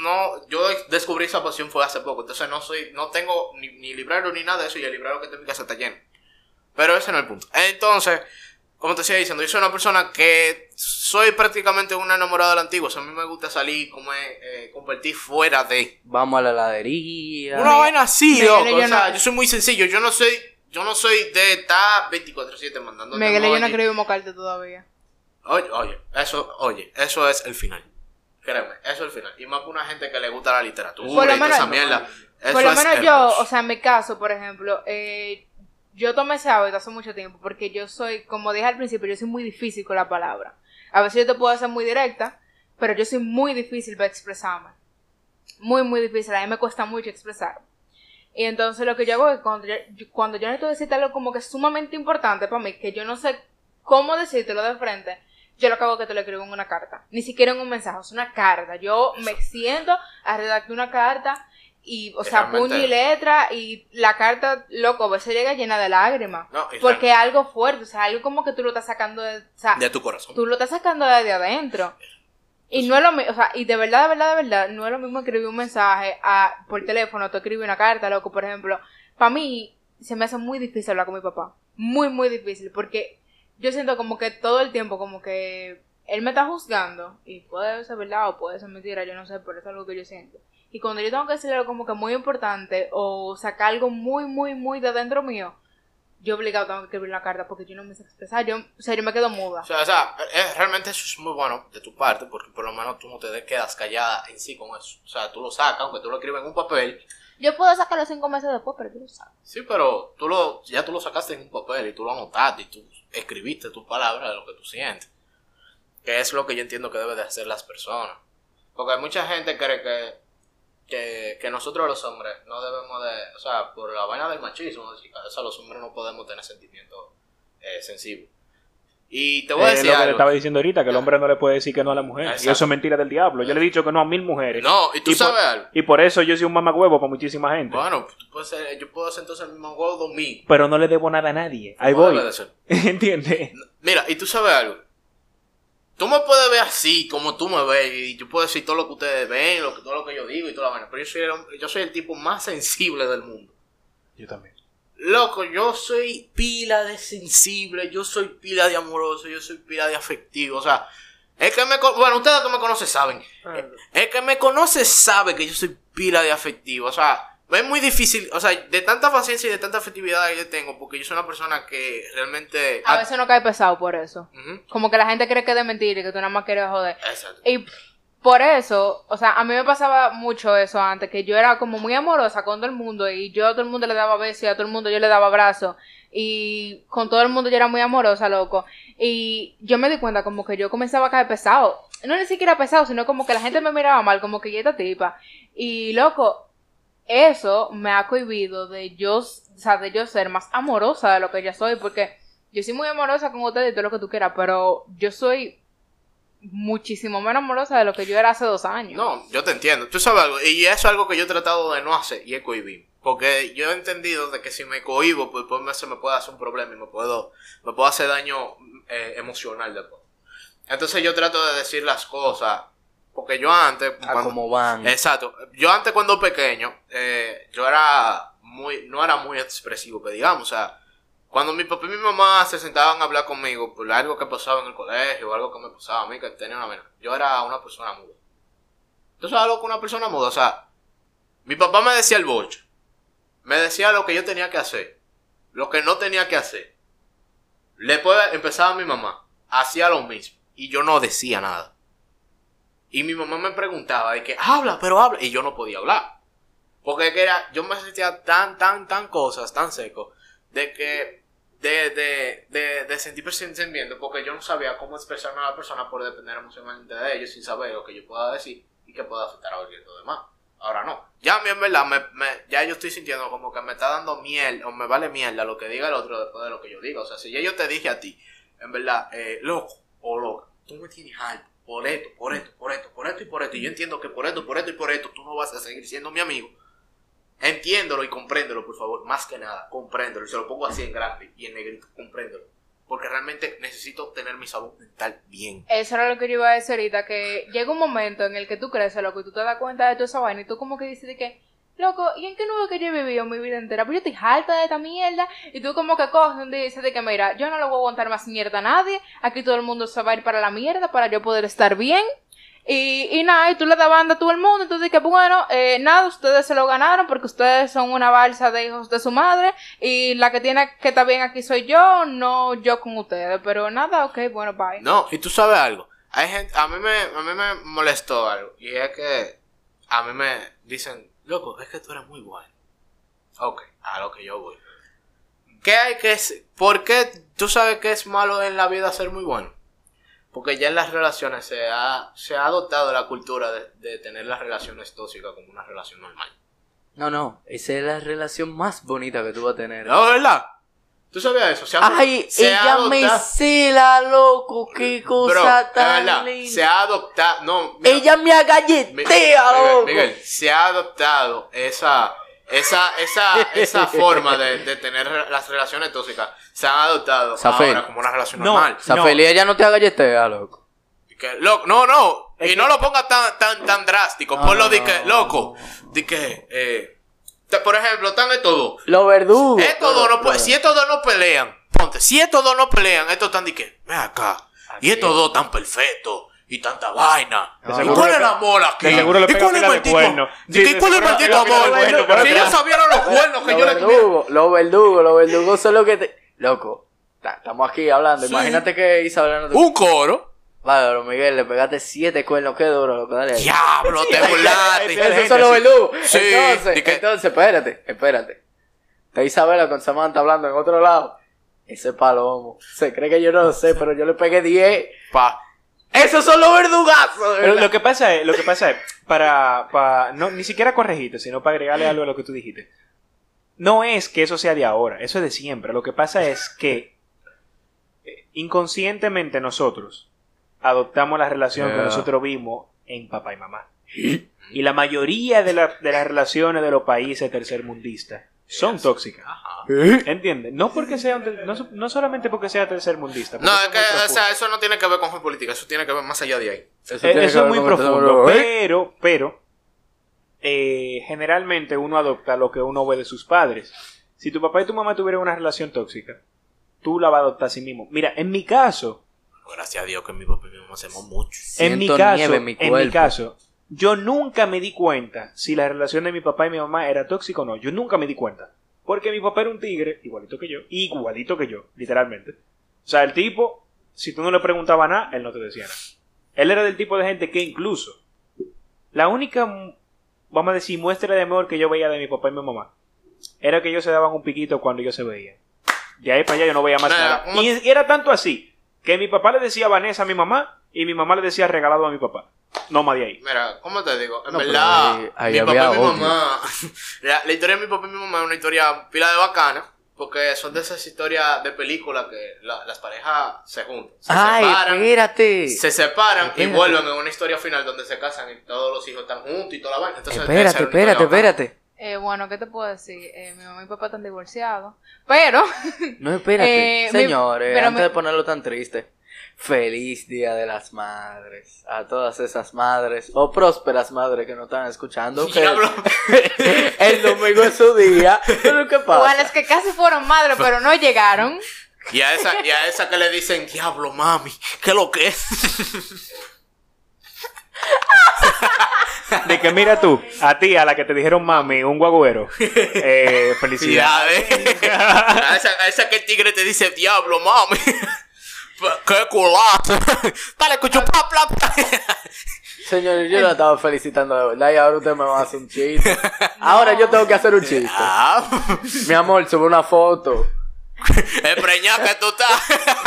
yo descubrí esa pasión fue hace poco. Entonces no tengo ni librero ni nada de eso y el librero que tengo en mi casa está lleno. Pero ese no es el punto. Entonces, como te sigo diciendo, yo soy una persona que soy prácticamente un enamorado del antiguo. O sea, a mí me gusta salir, comer, compartir fuera de... Vamos a la heladería. Una vaina así, Miguel, loco. yo O sea, no- yo soy muy sencillo. Yo no soy de estar 24/7 mandando... Miguel y yo no escribimos cartas todavía. Eso es el final. Créeme, eso es el final. Y más que una gente que le gusta la literatura Por lo y toda menos- esa mierda. Eso Por lo es menos yo, hermoso. o sea, en mi caso, por ejemplo, yo tomé ese hábito hace mucho tiempo porque yo soy, como dije al principio, yo soy muy difícil con la palabra. A veces yo te puedo hacer muy directa, pero yo soy muy difícil para expresarme. Muy, muy difícil. A mí me cuesta mucho expresarme. Y entonces lo que yo hago es cuando yo necesito decirte algo como que es sumamente importante para mí, que yo no sé cómo decírtelo de frente, yo lo que hago es que te lo escribo en una carta. Ni siquiera en un mensaje, es una carta. Yo me siento a redactar una carta y, o sea, Realmente- puño y letra, y la carta, loco, a veces llega llena de lágrimas. No, y Porque es algo fuerte, o sea, algo como que tú lo estás sacando o sea, de tu corazón. tú lo estás sacando de adentro. Y no es lo mismo, o sea, y de verdad, no es lo mismo escribir un mensaje por teléfono, tú escribes una carta, loco, por ejemplo. Para mí, se me hace muy difícil hablar con mi papá. Muy, muy difícil, porque yo siento como que todo el tiempo, como que él me está juzgando, y puede ser verdad o puede ser mentira, yo no sé, pero es algo que yo siento. Y cuando yo tengo que decirle algo como que muy importante, o sacar algo muy, muy, muy de dentro mío, yo obligado tengo que escribir una carta porque yo no me sé expresar, yo me quedo muda. O sea, realmente eso es muy bueno de tu parte porque por lo menos tú no te quedas callada en sí con eso. O sea, tú lo sacas, aunque tú lo escribes en un papel. Yo puedo sacarlo 5 meses después, pero tú lo sabes. Sí, pero ya tú lo sacaste en un papel y tú lo anotaste y tú escribiste tus palabras de lo que tú sientes. que es lo que yo entiendo que deben de hacer las personas. Porque hay mucha gente que cree que nosotros los hombres no debemos de, o sea, por la vaina del machismo, o sea, los hombres no podemos tener sentimientos sensibles. Y te voy a decir lo que algo. le estaba diciendo ahorita, que el hombre no le puede decir que no a la mujer. Exacto. Y eso es mentira del diablo. Yo le he dicho que no a 1000 mujeres. No, y tú sabes algo. Y por eso yo soy un mamagüevo para muchísima gente. Bueno, tú puedes ser, yo puedo hacer entonces el mismo juego 2000. Pero no le debo nada a nadie. Ahí ¿Cómo voy. debe de ser? ¿Entiendes? Mira, y tú sabes algo. Tú me puedes ver así, como tú me ves, y yo puedo decir todo lo que ustedes ven, todo lo que yo digo y toda la vaina. Pero yo soy el tipo más sensible del mundo. Yo también. Loco, yo soy pila de sensible, yo soy pila de amoroso, yo soy pila de afectivo. O sea, bueno, ustedes que me conocen saben. El que me conoce sabe que yo soy pila de afectivo. O sea, es muy difícil, o sea, de tanta paciencia y de tanta afectividad que yo tengo, porque yo soy una persona que realmente... A veces no cae pesado por eso. Ujú. Como que la gente cree que es de mentira y que tú nada más quieres joder. Exacto. Y por eso, o sea, a mí me pasaba mucho eso antes, que yo era como muy amorosa con todo el mundo y yo a todo el mundo le daba besos y a todo el mundo yo le daba abrazos y con todo el mundo yo era muy amorosa, loco. Y yo me di cuenta como que yo comenzaba a caer pesado. No ni siquiera pesado, sino como que la gente me miraba mal, como que yo esta tipa. Y loco, eso me ha cohibido de yo, o sea, de yo ser más amorosa de lo que ya soy, porque yo soy muy amorosa con ustedes y todo lo que tú quieras, pero yo soy muchísimo menos amorosa de lo que yo era hace 2 años. No, yo te entiendo. Tú sabes algo, y eso es algo que yo he tratado de no hacer, y es cohibir. Porque yo he entendido de que si me cohibo, pues se me puede hacer un problema y me puedo hacer daño emocional después. Entonces yo trato de decir las cosas, porque yo antes... Como van. Exacto. Yo antes cuando pequeño, yo era no era muy expresivo, que digamos, o sea... Cuando mi papá y mi mamá se sentaban a hablar conmigo por algo que pasaba en el colegio o algo que me pasaba a mí, que tenía una vena, yo era una persona muda. ¿Tú sabes lo que una persona muda? O sea, mi papá me decía el bocho, me decía lo que yo tenía que hacer, lo que no tenía que hacer. Después empezaba mi mamá, hacía lo mismo y yo no decía nada. Y mi mamá me preguntaba de que habla, pero habla, y yo no podía hablar. Porque yo me sentía tan cosas, tan seco, de que de sentir sentimiento, porque yo no sabía cómo expresarme a la persona por depender emocionalmente de ellos sin saber lo que yo pueda decir y que pueda afectar a alguien lo demás. Ahora no, ya a mí en verdad ya yo estoy sintiendo como que me está dando miel o me vale mierda lo que diga el otro después de lo que yo diga. O sea, si ya yo te dije a ti, en verdad, loco o loca, tú me tienes alto por esto y por esto, y yo entiendo que por esto tú no vas a seguir siendo mi amigo. Entiéndelo y compréndelo, por favor. Más que nada, compréndelo. Y se lo pongo así en grande y en negrito. Compréndelo. Porque realmente necesito tener mi salud mental bien. Eso era lo que yo iba a decir ahorita, que llega un momento en el que tú creces, loco, y tú te das cuenta de toda esa vaina, y tú como que dices de que, loco, ¿y en qué nube que yo he vivido mi vida entera? Pues yo estoy harta de esta mierda, y tú como que coges un día y dices de que, mira, yo no le voy a aguantar más mierda a nadie, aquí todo el mundo se va a ir para la mierda para yo poder estar bien. Y nada, y tú le das banda a todo el mundo, entonces que bueno, nada, ustedes se lo ganaron porque ustedes son una balsa de hijos de su madre y la que tiene que estar bien aquí soy yo, no yo con ustedes, pero nada, ok, bueno, bye. No, y tú sabes algo, hay gente, a mí me molestó algo, y es que a mí me dicen, loco, es que tú eres muy bueno. Ok, a lo que yo voy. ¿Por qué tú sabes que es malo en la vida ser muy bueno? Porque ya en las relaciones se ha adoptado la cultura de tener las relaciones tóxicas como una relación normal. No, esa es la relación más bonita que tú vas a tener. No, ¿verdad? ¿Tú sabías eso? Ay, ella me cela, loco, qué cosa tan linda. Se ha adoptado, no, mira, ella me agayetea, loco. Miguel, se ha adoptado esa forma de tener las relaciones tóxicas. Se han adoptado Zafel. ahora como una relación normal. Zafelía ya no te agalletea, loco. No. Y no lo pongas tan drástico. Ponlo de que, loco. De que, por ejemplo, están estos dos. Los verdugos. Si estos dos no pelean, ponte. Si estos dos no pelean, estos están de que, ven acá. Y estos dos tan perfectos. Y tanta vaina. De ¿Y seguro cuál le es el amor aquí? de seguro le ¿Y pega cuál es pila de maldito? cuerno. ¿Y Sí, cuál es de maldito seguro le pega amor? pila de cuerno, Si ellos sabieran los cuernos que yo le tuviera. Los verdugos son los que te... Loco, estamos aquí hablando. Sí. Imagínate que Isabela no te... Un coro. Vale, pero Miguel, le pegaste 7 cuernos. Qué duro, loco, dale ahí. Diablo, te burlaste. Esos son los verdugos. Sí, ¿de qué? Entonces, espérate. Está Isabela con Samantha hablando en otro lado. Ese palomo. Se cree que yo no lo sé, pero yo le pegué 10. Pa. Ese esos son los verdugazos. Pero lo que pasa es, para no, ni siquiera corregirte, sino para agregarle algo a lo que tú dijiste. No es que eso sea de ahora, eso es de siempre. Lo que pasa es que inconscientemente nosotros adoptamos la relación que nosotros vimos en papá y mamá. Y la mayoría de las relaciones de los países tercermundistas son tóxicas. ¿Entiendes? No porque sea no solamente porque sea tercermundista. No, es que o sea, eso no tiene que ver con geopolítica, eso tiene que ver más allá de ahí. Eso es muy profundo, pero generalmente uno adopta lo que uno ve de sus padres. Si tu papá y tu mamá tuvieran una relación tóxica, tú la vas a adoptar a sí mismo. Mira, en mi caso, gracias a Dios que mi papá y mi mamá hacemos mucho. en mi caso, yo nunca me di cuenta si la relación de mi papá y mi mamá era tóxica o no. Yo nunca me di cuenta. Porque mi papá era un tigre, igualito que yo, literalmente. O sea, el tipo, si tú no le preguntabas nada, él no te decía nada. Él era del tipo de gente que incluso la única, vamos a decir, muestra de amor que yo veía de mi papá y mi mamá era que ellos se daban un piquito cuando ellos se veían. De ahí para allá yo no veía más nada. Y era tanto así que mi papá le decía Vanessa a mi mamá y mi mamá le decía regalado a mi papá. No más de ahí. Mira, ¿cómo te digo? En No, verdad, ahí mi papá y mi había mamá. La historia de mi papá y mi mamá es una historia pila de bacana. Porque son de esas historias de películas que las parejas se juntan. Se separan y vuelven en una historia final donde se casan y todos los hijos están juntos y toda la vaina. Entonces, Espérate. Bueno, ¿qué te puedo decir? Mi mamá y mi papá están divorciados. Pero. No, espérate. Señores, pero antes de ponerlo tan triste. Feliz Día de las Madres a todas esas madres o prósperas madres que nos están escuchando. Que el domingo es su día. Pero ¿qué pasa? O a las que casi fueron madres, pero no llegaron. Y a esa que le dicen, diablo, mami, ¿qué lo que es? De que mira tú, a ti, a la que te dijeron mami, un guagüero. Felicidades. A esa que el tigre te dice, diablo, mami. ¡Qué culazo! Dale, cucho, pla, pla, pla. Señores, yo la estaba felicitando de verdad y ahora usted me va a hacer un chiste. Ahora yo tengo que hacer un chiste. Mi amor, sube una foto. El preñado que tú estás.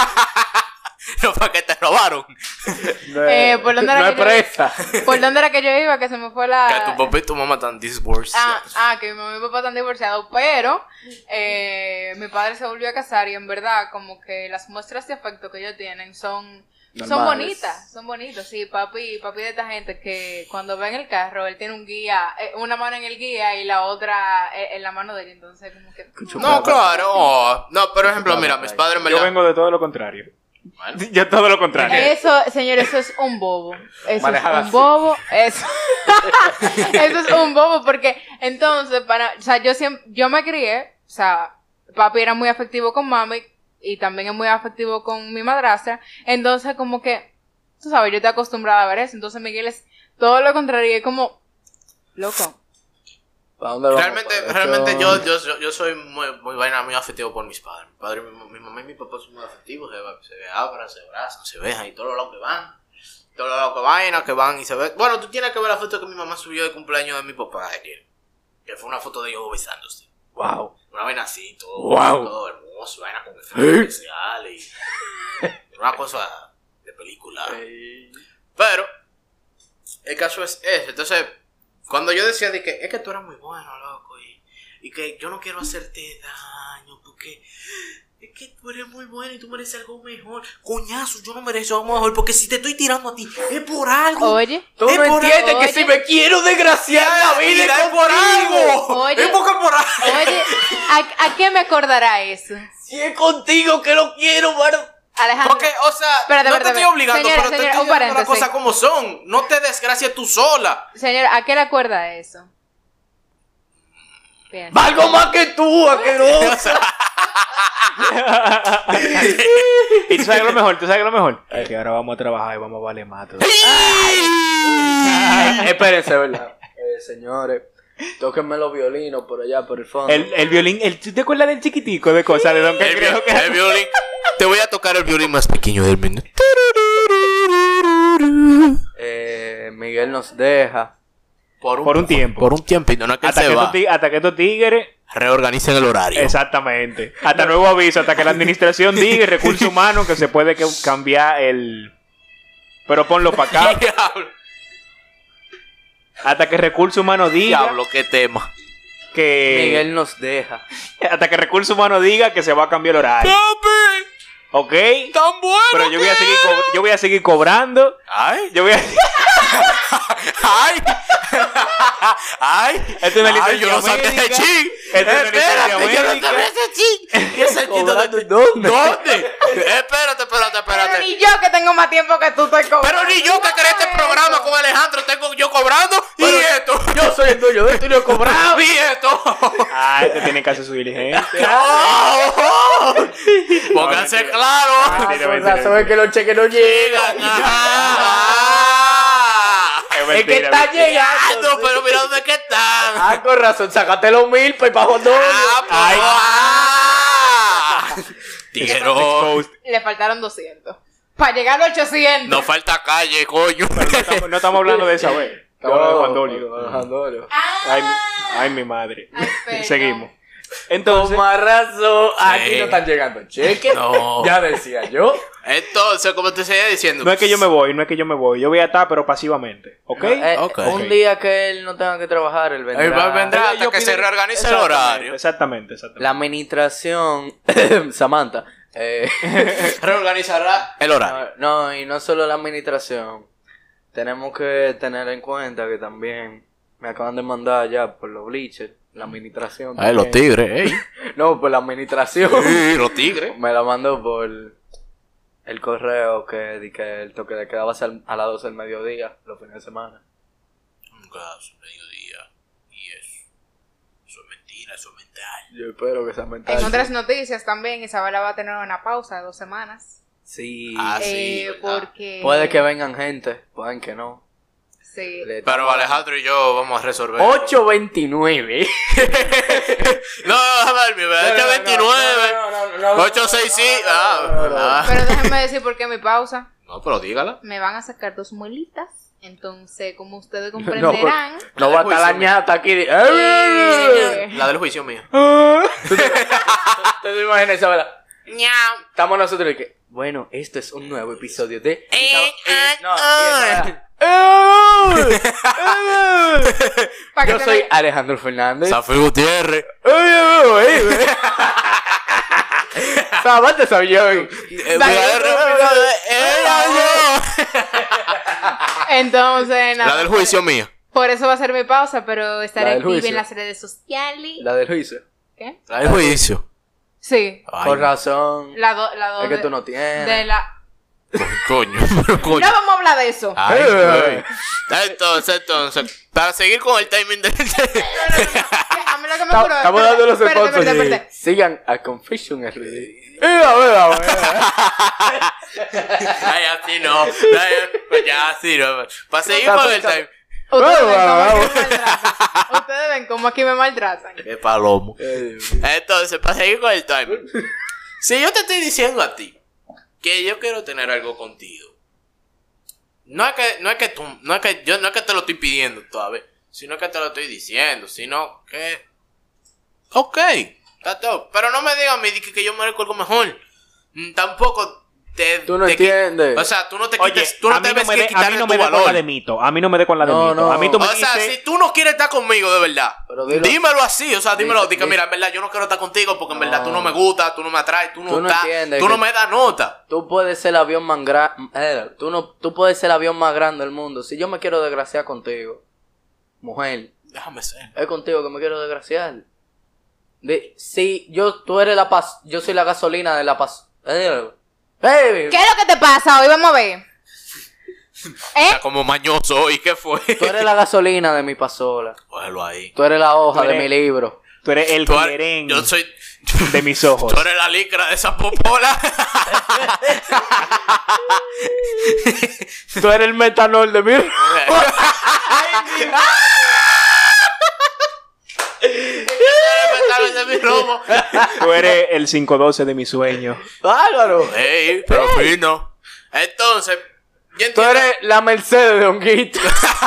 No fue que te robaron. ¿Por dónde era no es presa. ¿Por dónde era que yo iba? Que se me fue la... Que tu papá y tu mamá están divorciados. Que mi mamá y mi papá están divorciados. Pero mi padre se volvió a casar y en verdad como que las muestras de afecto que ellos tienen son bonitas. Son bonitos. Sí, papi de esta gente que cuando va en el carro, él tiene un guía, una mano en el guía y la otra en la mano de él. Entonces como que... No, claro. No, por ejemplo, mira, mis padres en verdad... Yo vengo de todo lo contrario. Bueno. Yo todo lo contrario. Eso, señor, eso es un bobo. Eso es un bobo. Eso es un bobo porque entonces, o sea, yo me crié, o sea, papi era muy afectivo con mami y también es muy afectivo con mi madrastra. Entonces, como que, tú sabes, yo estoy acostumbrada a ver eso. Entonces, Miguel es todo lo contrario. Es como, loco. Realmente yo soy muy vaina, muy afectivo por mis padres. Mi padre, mi mamá y mi papá son muy afectivos. Se abrazan, se abrazan, se besan y todo lo que van. Todo lo que vaina, que van y se ven. Bueno, tú tienes que ver la foto que mi mamá subió de cumpleaños de mi papá ayer. Que fue una foto de ellos besándose. Wow. Una vaina así, todo hermoso, vaina con efectos especiales. Una cosa de película. Pero el caso es ese. Entonces, cuando yo decía de que es que tú eras muy bueno, loco, y que yo no quiero hacerte daño, porque es que tú eres muy bueno y tú mereces algo mejor. Coñazo, yo no merezco algo mejor, porque si te estoy tirando a ti, es por algo. Oye, tú no entiendes que si me quiero desgraciar la vida es por algo. Oye, es porque por algo. Oye, ¿a qué me acordará eso? Si es contigo que lo quiero, mano. Alejandro. Porque, o sea, no te estoy obligando, señora, pero te estoy diciendo las cosas como son. No te desgracias tú sola. Señor, ¿a qué le acuerda eso? Bien. Valgo más que tú, asqueroso. Y tú sabes lo mejor. Es que ahora vamos a trabajar y vamos a valer más. Espérense, ¿verdad? Señores, tóquenme los violinos por allá, por el fondo. El violín, ¿tú te acuerdas del chiquitico de cosas de Don Cangrejo? El violín. Te voy a tocar el violín más pequeño del mundo. Miguel nos deja. Por un tiempo. Por un tiempito, no es que hasta se que va. Hasta que estos tigres reorganicen el horario. Exactamente. Hasta nuevo aviso, hasta que la administración diga y recursos humanos que se puede cambiar el Pero ponlo para acá. Diablo. Hasta que Recursos Humanos diga Diablo, qué tema. que... Miguel nos deja. Hasta que Recursos Humanos diga que se va a cambiar el horario. ¡Papi! ¿Ok? ¡Tan bueno! Pero yo voy a seguir cobrando. ¡Ay! Yo voy a... ¡Ay! ¡Ay! Esto es una Ay, licencia yo no sabía ese médica. ching. Esto es una licencia Espérate, yo no médica. sabía ese ching. ¿Qué sentido de ¿Dónde? ¿Dónde? Espérate. Pero ni yo que tengo más tiempo que tú estoy cobrando. Pero ni yo que creé este programa con Alejandro tengo yo cobrando. Y esto. Yo soy el dueño de esto y lo he cobrado. Y esto. Ah, este tiene que hacer su diligencia. ¡Oh! Pónganse claro. Mentira, Por mentira, razón es que los cheques no llegan. Es que está llegando. Pero mira dónde que están. Ah, con razón, sácate los 1000 para ir para Juan Tiguero. Exposed. Le faltaron 200. Para llegar a los 800. No falta calle, coño. No estamos hablando de esa vez. Estamos hablando de Juan Dolio. Juan Dolio. Ay, mi madre. perdón. Seguimos. Con Entonces, más razón, aquí Sí. no están llegando cheques. No. Ya decía yo. Entonces, como te seguía diciendo. no es que yo me voy. Yo voy a estar, pero pasivamente. ¿Ok? Ok. Un día que él no tenga que trabajar, él vendrá. Él va a vendrá hasta Yo que pido- se reorganice el Exactamente, horario. Exactamente. La administración, Samantha, Reorganizará el horario. no, y no solo la administración, tenemos que tener en cuenta que también me acaban de mandar ya por los bleachers, la administración. Ay, los también. tigres, No, por la administración. los tigres. Me la mandó por el correo que el toque de queda va a ser a las 12 del mediodía, los fines de semana. Un caso, mediodía. Y eso. Eso es mentira, eso es mental. Yo espero que sea mental. En otras noticias también, Isabela va a tener una pausa de 2 semanas. Sí. Ah, sí, ¿verdad? Porque... Puede que vengan gente, pueden que no. Sí. Le Pero estamos- Alejandro y yo vamos a resolver. 829. No, déjame ver, mi verdad. 829. 865. Ah. Pero déjenme decir por qué mi pausa. No, pero dígala. Me van a sacar 2 muelitas. Entonces, como ustedes comprenderán... No va a estar la ñata aquí. La del juicio mío. ¿Tú te imaginas, Isabela? Estamos nosotros y que... Bueno, esto es un nuevo episodio de... Pa' que Yo se soy ve- Alejandro Fernández. Zafi Gutiérrez. Samantha soy yo. Entonces, La nada. del juicio mío. Por eso va a ser mi pausa, pero La estaré del activa juicio. en las redes sociales. La del juicio. ¿Qué? La del juicio. Sí. Ay, Con razón. La dos Es que de- tú no tienes. de la... coño, pero coño. No vamos a hablar de eso. Ay, güey. Entonces, para seguir con el timing del... Déjame lo que me ocurrió. Estamos dando los Espérate, sponsors. espérate. Sigan a Confession RD. Ay, así no. Ay, pues ya así no. Para seguir con el timing. Ustedes ven cómo aquí me maltratan. Qué palomo. Entonces, para seguir con el timing. Si yo te estoy diciendo a ti que yo quiero tener algo contigo, no es que te lo estoy pidiendo todavía, sino que te lo estoy diciendo, sino que ok, está todo, pero no me digas a mí que yo merezco algo mejor. Tampoco Tú no entiendes. O sea, tú no te Oye, quites, tú no a mí debes no me que dé quitarle con tu la valor. de mito. A mí no me dé con la de No, mito. no. A mí tú me O sea, dices... si tú no quieres estar conmigo de verdad, Pero dilo. dímelo así, o sea, dímelo, di que Di- mira, en verdad yo no quiero estar contigo porque en No. verdad tú no me gustas, tú no me atraes, tú no Tú no estás, entiendes tú no que- me das nota. Tú puedes ser el avión más grande. Tú puedes ser el avión más grande del mundo. Si yo me quiero desgraciar contigo, mujer, Déjame ser. es contigo que me quiero desgraciar. Si tú eres yo soy la gasolina de la paz. ¿Qué es lo que te pasa hoy? Vamos a ver. Está como mañoso, ¿y qué fue? Tú eres la gasolina de mi pasola. Cógelo ahí. Tú eres la hoja Tú de eres- mi libro. Tú eres el Tú eres- querén yo soy, de mis ojos. tú eres la licra de esa popola. Tú eres el metanol de mi de mi romo. Tú eres el 512 de mis sueños. Bárbaro. Ey, pero fino. Entonces, yo Tú entiendo. eres la Mercedes de Honguito.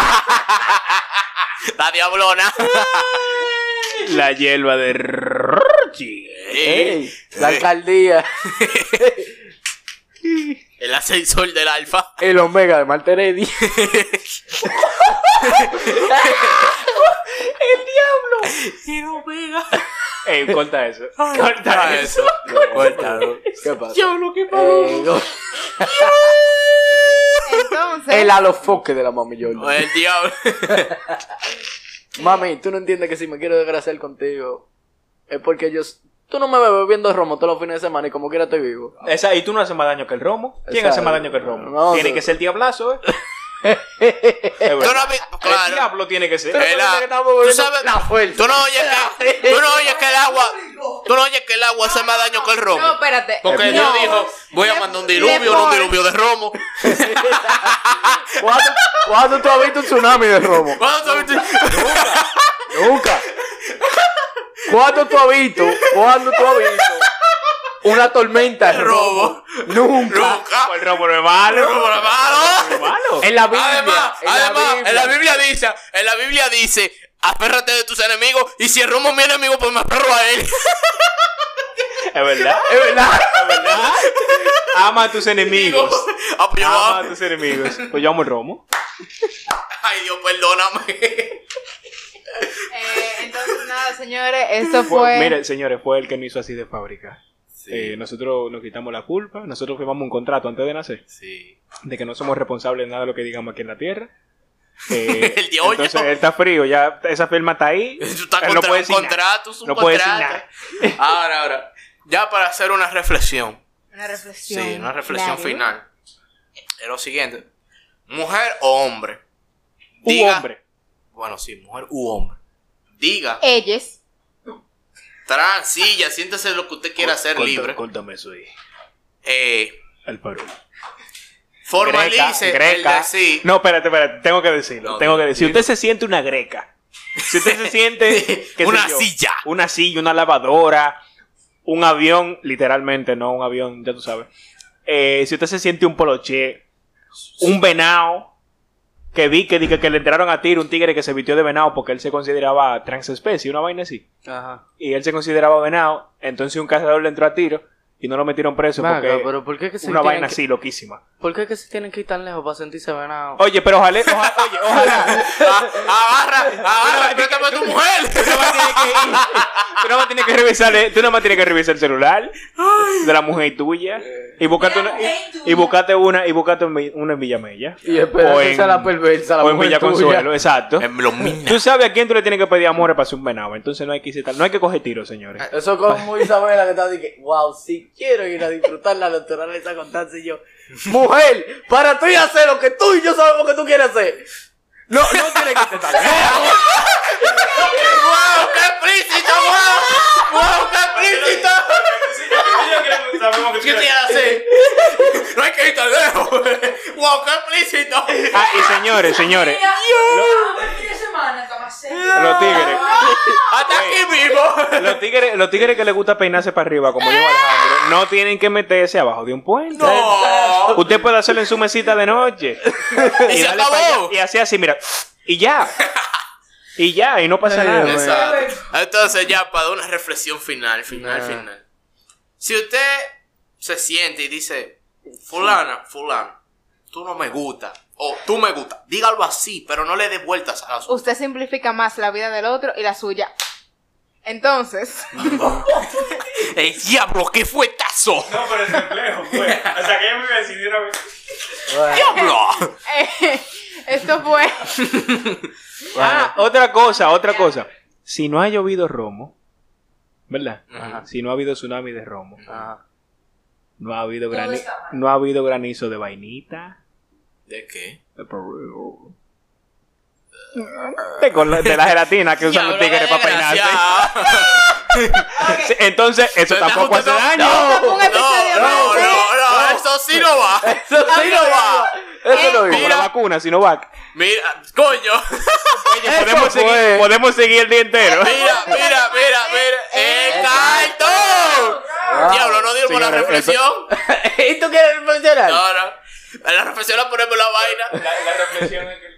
La diablona. La hierba de Rochi. Ey, la alcaldía. El ascensor del alfa. El Omega de Marta Heredia. El omega. Ey, corta eso. Corta eso. Córtalo. ¿Qué pasa? Diablo, ¿qué pasó? Entonces, El alofoque de la mami Jordan. El diablo. Mami, tú no entiendes que si me quiero desgraciar contigo es porque tú no me ves bebiendo romo todos los fines de semana y como quiera estoy vivo. Y tú no haces más daño que el romo. ¿Quién Exacto. hace más daño que el romo? No, Tiene no. que ser el diablazo, Es Tú verdad. no has visto, El claro. diablo tiene que ser. Pero El parece a- que estamos tú bebiendo sabes- la fuerza. Tú no oyes que el agua. Tú no oyes que el agua hace más daño que el romo. no, espérate. Porque No. Dios dijo, voy a mandar un diluvio, no un diluvio de romo. ¿Cuándo tú has visto un tsunami de romo? ¿Cuándo tú has visto? Nunca. ¿Cuándo tú has visto una tormenta de romo? Nunca. Nunca. El romo no es malo. Romo no es malo. No es malo. En la Biblia. Además, en la Biblia dice, aférrate de tus enemigos y si el romo es mi enemigo, pues me aferro a él. Es verdad. Es verdad. Es verdad. Ama a tus enemigos. Ah, pues yo lo Ama a amo. tus enemigos. Pues yo amo el romo. Ay, Dios, perdóname. Entonces, nada, señores, esto fue... Mire, señores, fue el que nos hizo así de fábrica. Nosotros nos quitamos la culpa. Nosotros firmamos un contrato antes de nacer. Sí. De que no somos responsables de nada de lo que digamos aquí en la tierra. El diablo. Entonces él está frío, ya esa firma está ahí. Tú estás Él contra no puede un decir nada. contrato, es un No puede decir contrato. Ahora. Ya para hacer una reflexión. Una reflexión. Sí, una reflexión Claro. final. Es lo siguiente. Mujer o hombre. Un hombre. Bueno, sí, mujer u hombre. Diga, Ellos. transilla, siéntese lo que usted quiera hacer libre. Córtame eso ahí. El paro. Formalice el decir. No, espérate, tengo que decirlo. No, tengo que decir. Si dilo. usted se siente una greca, si usted se siente qué sé Una yo, silla. una silla, una lavadora, un avión, literalmente, no un avión, ya tú sabes. Si usted se siente un poloché, un venado, que vi que le entraron a tiro un tigre que se vistió de venado porque él se consideraba transespecie, una vaina así. Ajá. Y él se consideraba venado, entonces un cazador le entró a tiro y no lo metieron preso porque Pero ¿por qué que se una tienen vaina que- así loquísima. ¿Por qué que se tienen que ir tan lejos para sentirse venado? Oye, pero ojalá, ojalá. Agarra, préstame a tu mujer. Tú nada más tienes que revisar el celular de la mujer tuya y buscarte una en Villamella. Y espera O que en- sea la perversa, la o en mujer Villa tuya. Consuelo, exacto. En Blomina. Tú sabes a quién tú le tienes que pedir amores para ser un venado, entonces no hay que incitar, no hay que coger tiros, señores. Eso como Isabela que está diciendo, wow, si quiero ir a disfrutar la naturaleza con tan y yo. Mujer, para tú y hacer lo que tú y yo sabemos que tú quieres hacer. No tienes que intentar. ¡Wow! ¡Qué explícito! ¡Wow! ¡Qué explícito! ¿Qué quieres hacer? No hay que ir tan lejos. ¡Wow! ¡Qué explícito! Ah, y señores, fin de semana, los tigres. ¡Hasta aquí mismo! Los tigres que les gusta peinarse para arriba, como yo Alejandro, no tienen que meterse abajo de un puente. ¡No! Usted puede hacerlo en su mesita de noche. Y se darle para acabó. allá, y así, mira. Y ya. Y no pasa nada. Exacto. Entonces ya para dar una reflexión final. Si usted se siente y dice, fulana, tú no me gusta, o tú me gusta, dígalo así, pero no le dé vueltas a la suya. Usted simplifica más la vida del otro y la suya. Entonces, ¡El diablo, qué fuetazo! No, pero es complejo, pues. O sea, que ella me iba a decidir una vez. ¡Diablo! esto fue... Ah, otra cosa. Si no ha llovido romo, ¿verdad? Ajá. Si no ha habido tsunami de romo, Ajá. no ha habido Todo está mal. no ha habido granizo de vainita. ¿De qué? De la gelatina que usan los tigres para peinarse. Sí, entonces, eso tampoco hace daño. Un episodio No, eso sí no va. Eso sí no va. Eso no Como iba. la vacuna, Sinovac. Mira, coño. Podemos seguir el día entero. Mira. ¡El cartón! Diablo, no dimos la Señores, reflexión. ¿Y tú quieres reflexionar? No. La reflexión la ponemos en la vaina. La reflexión es que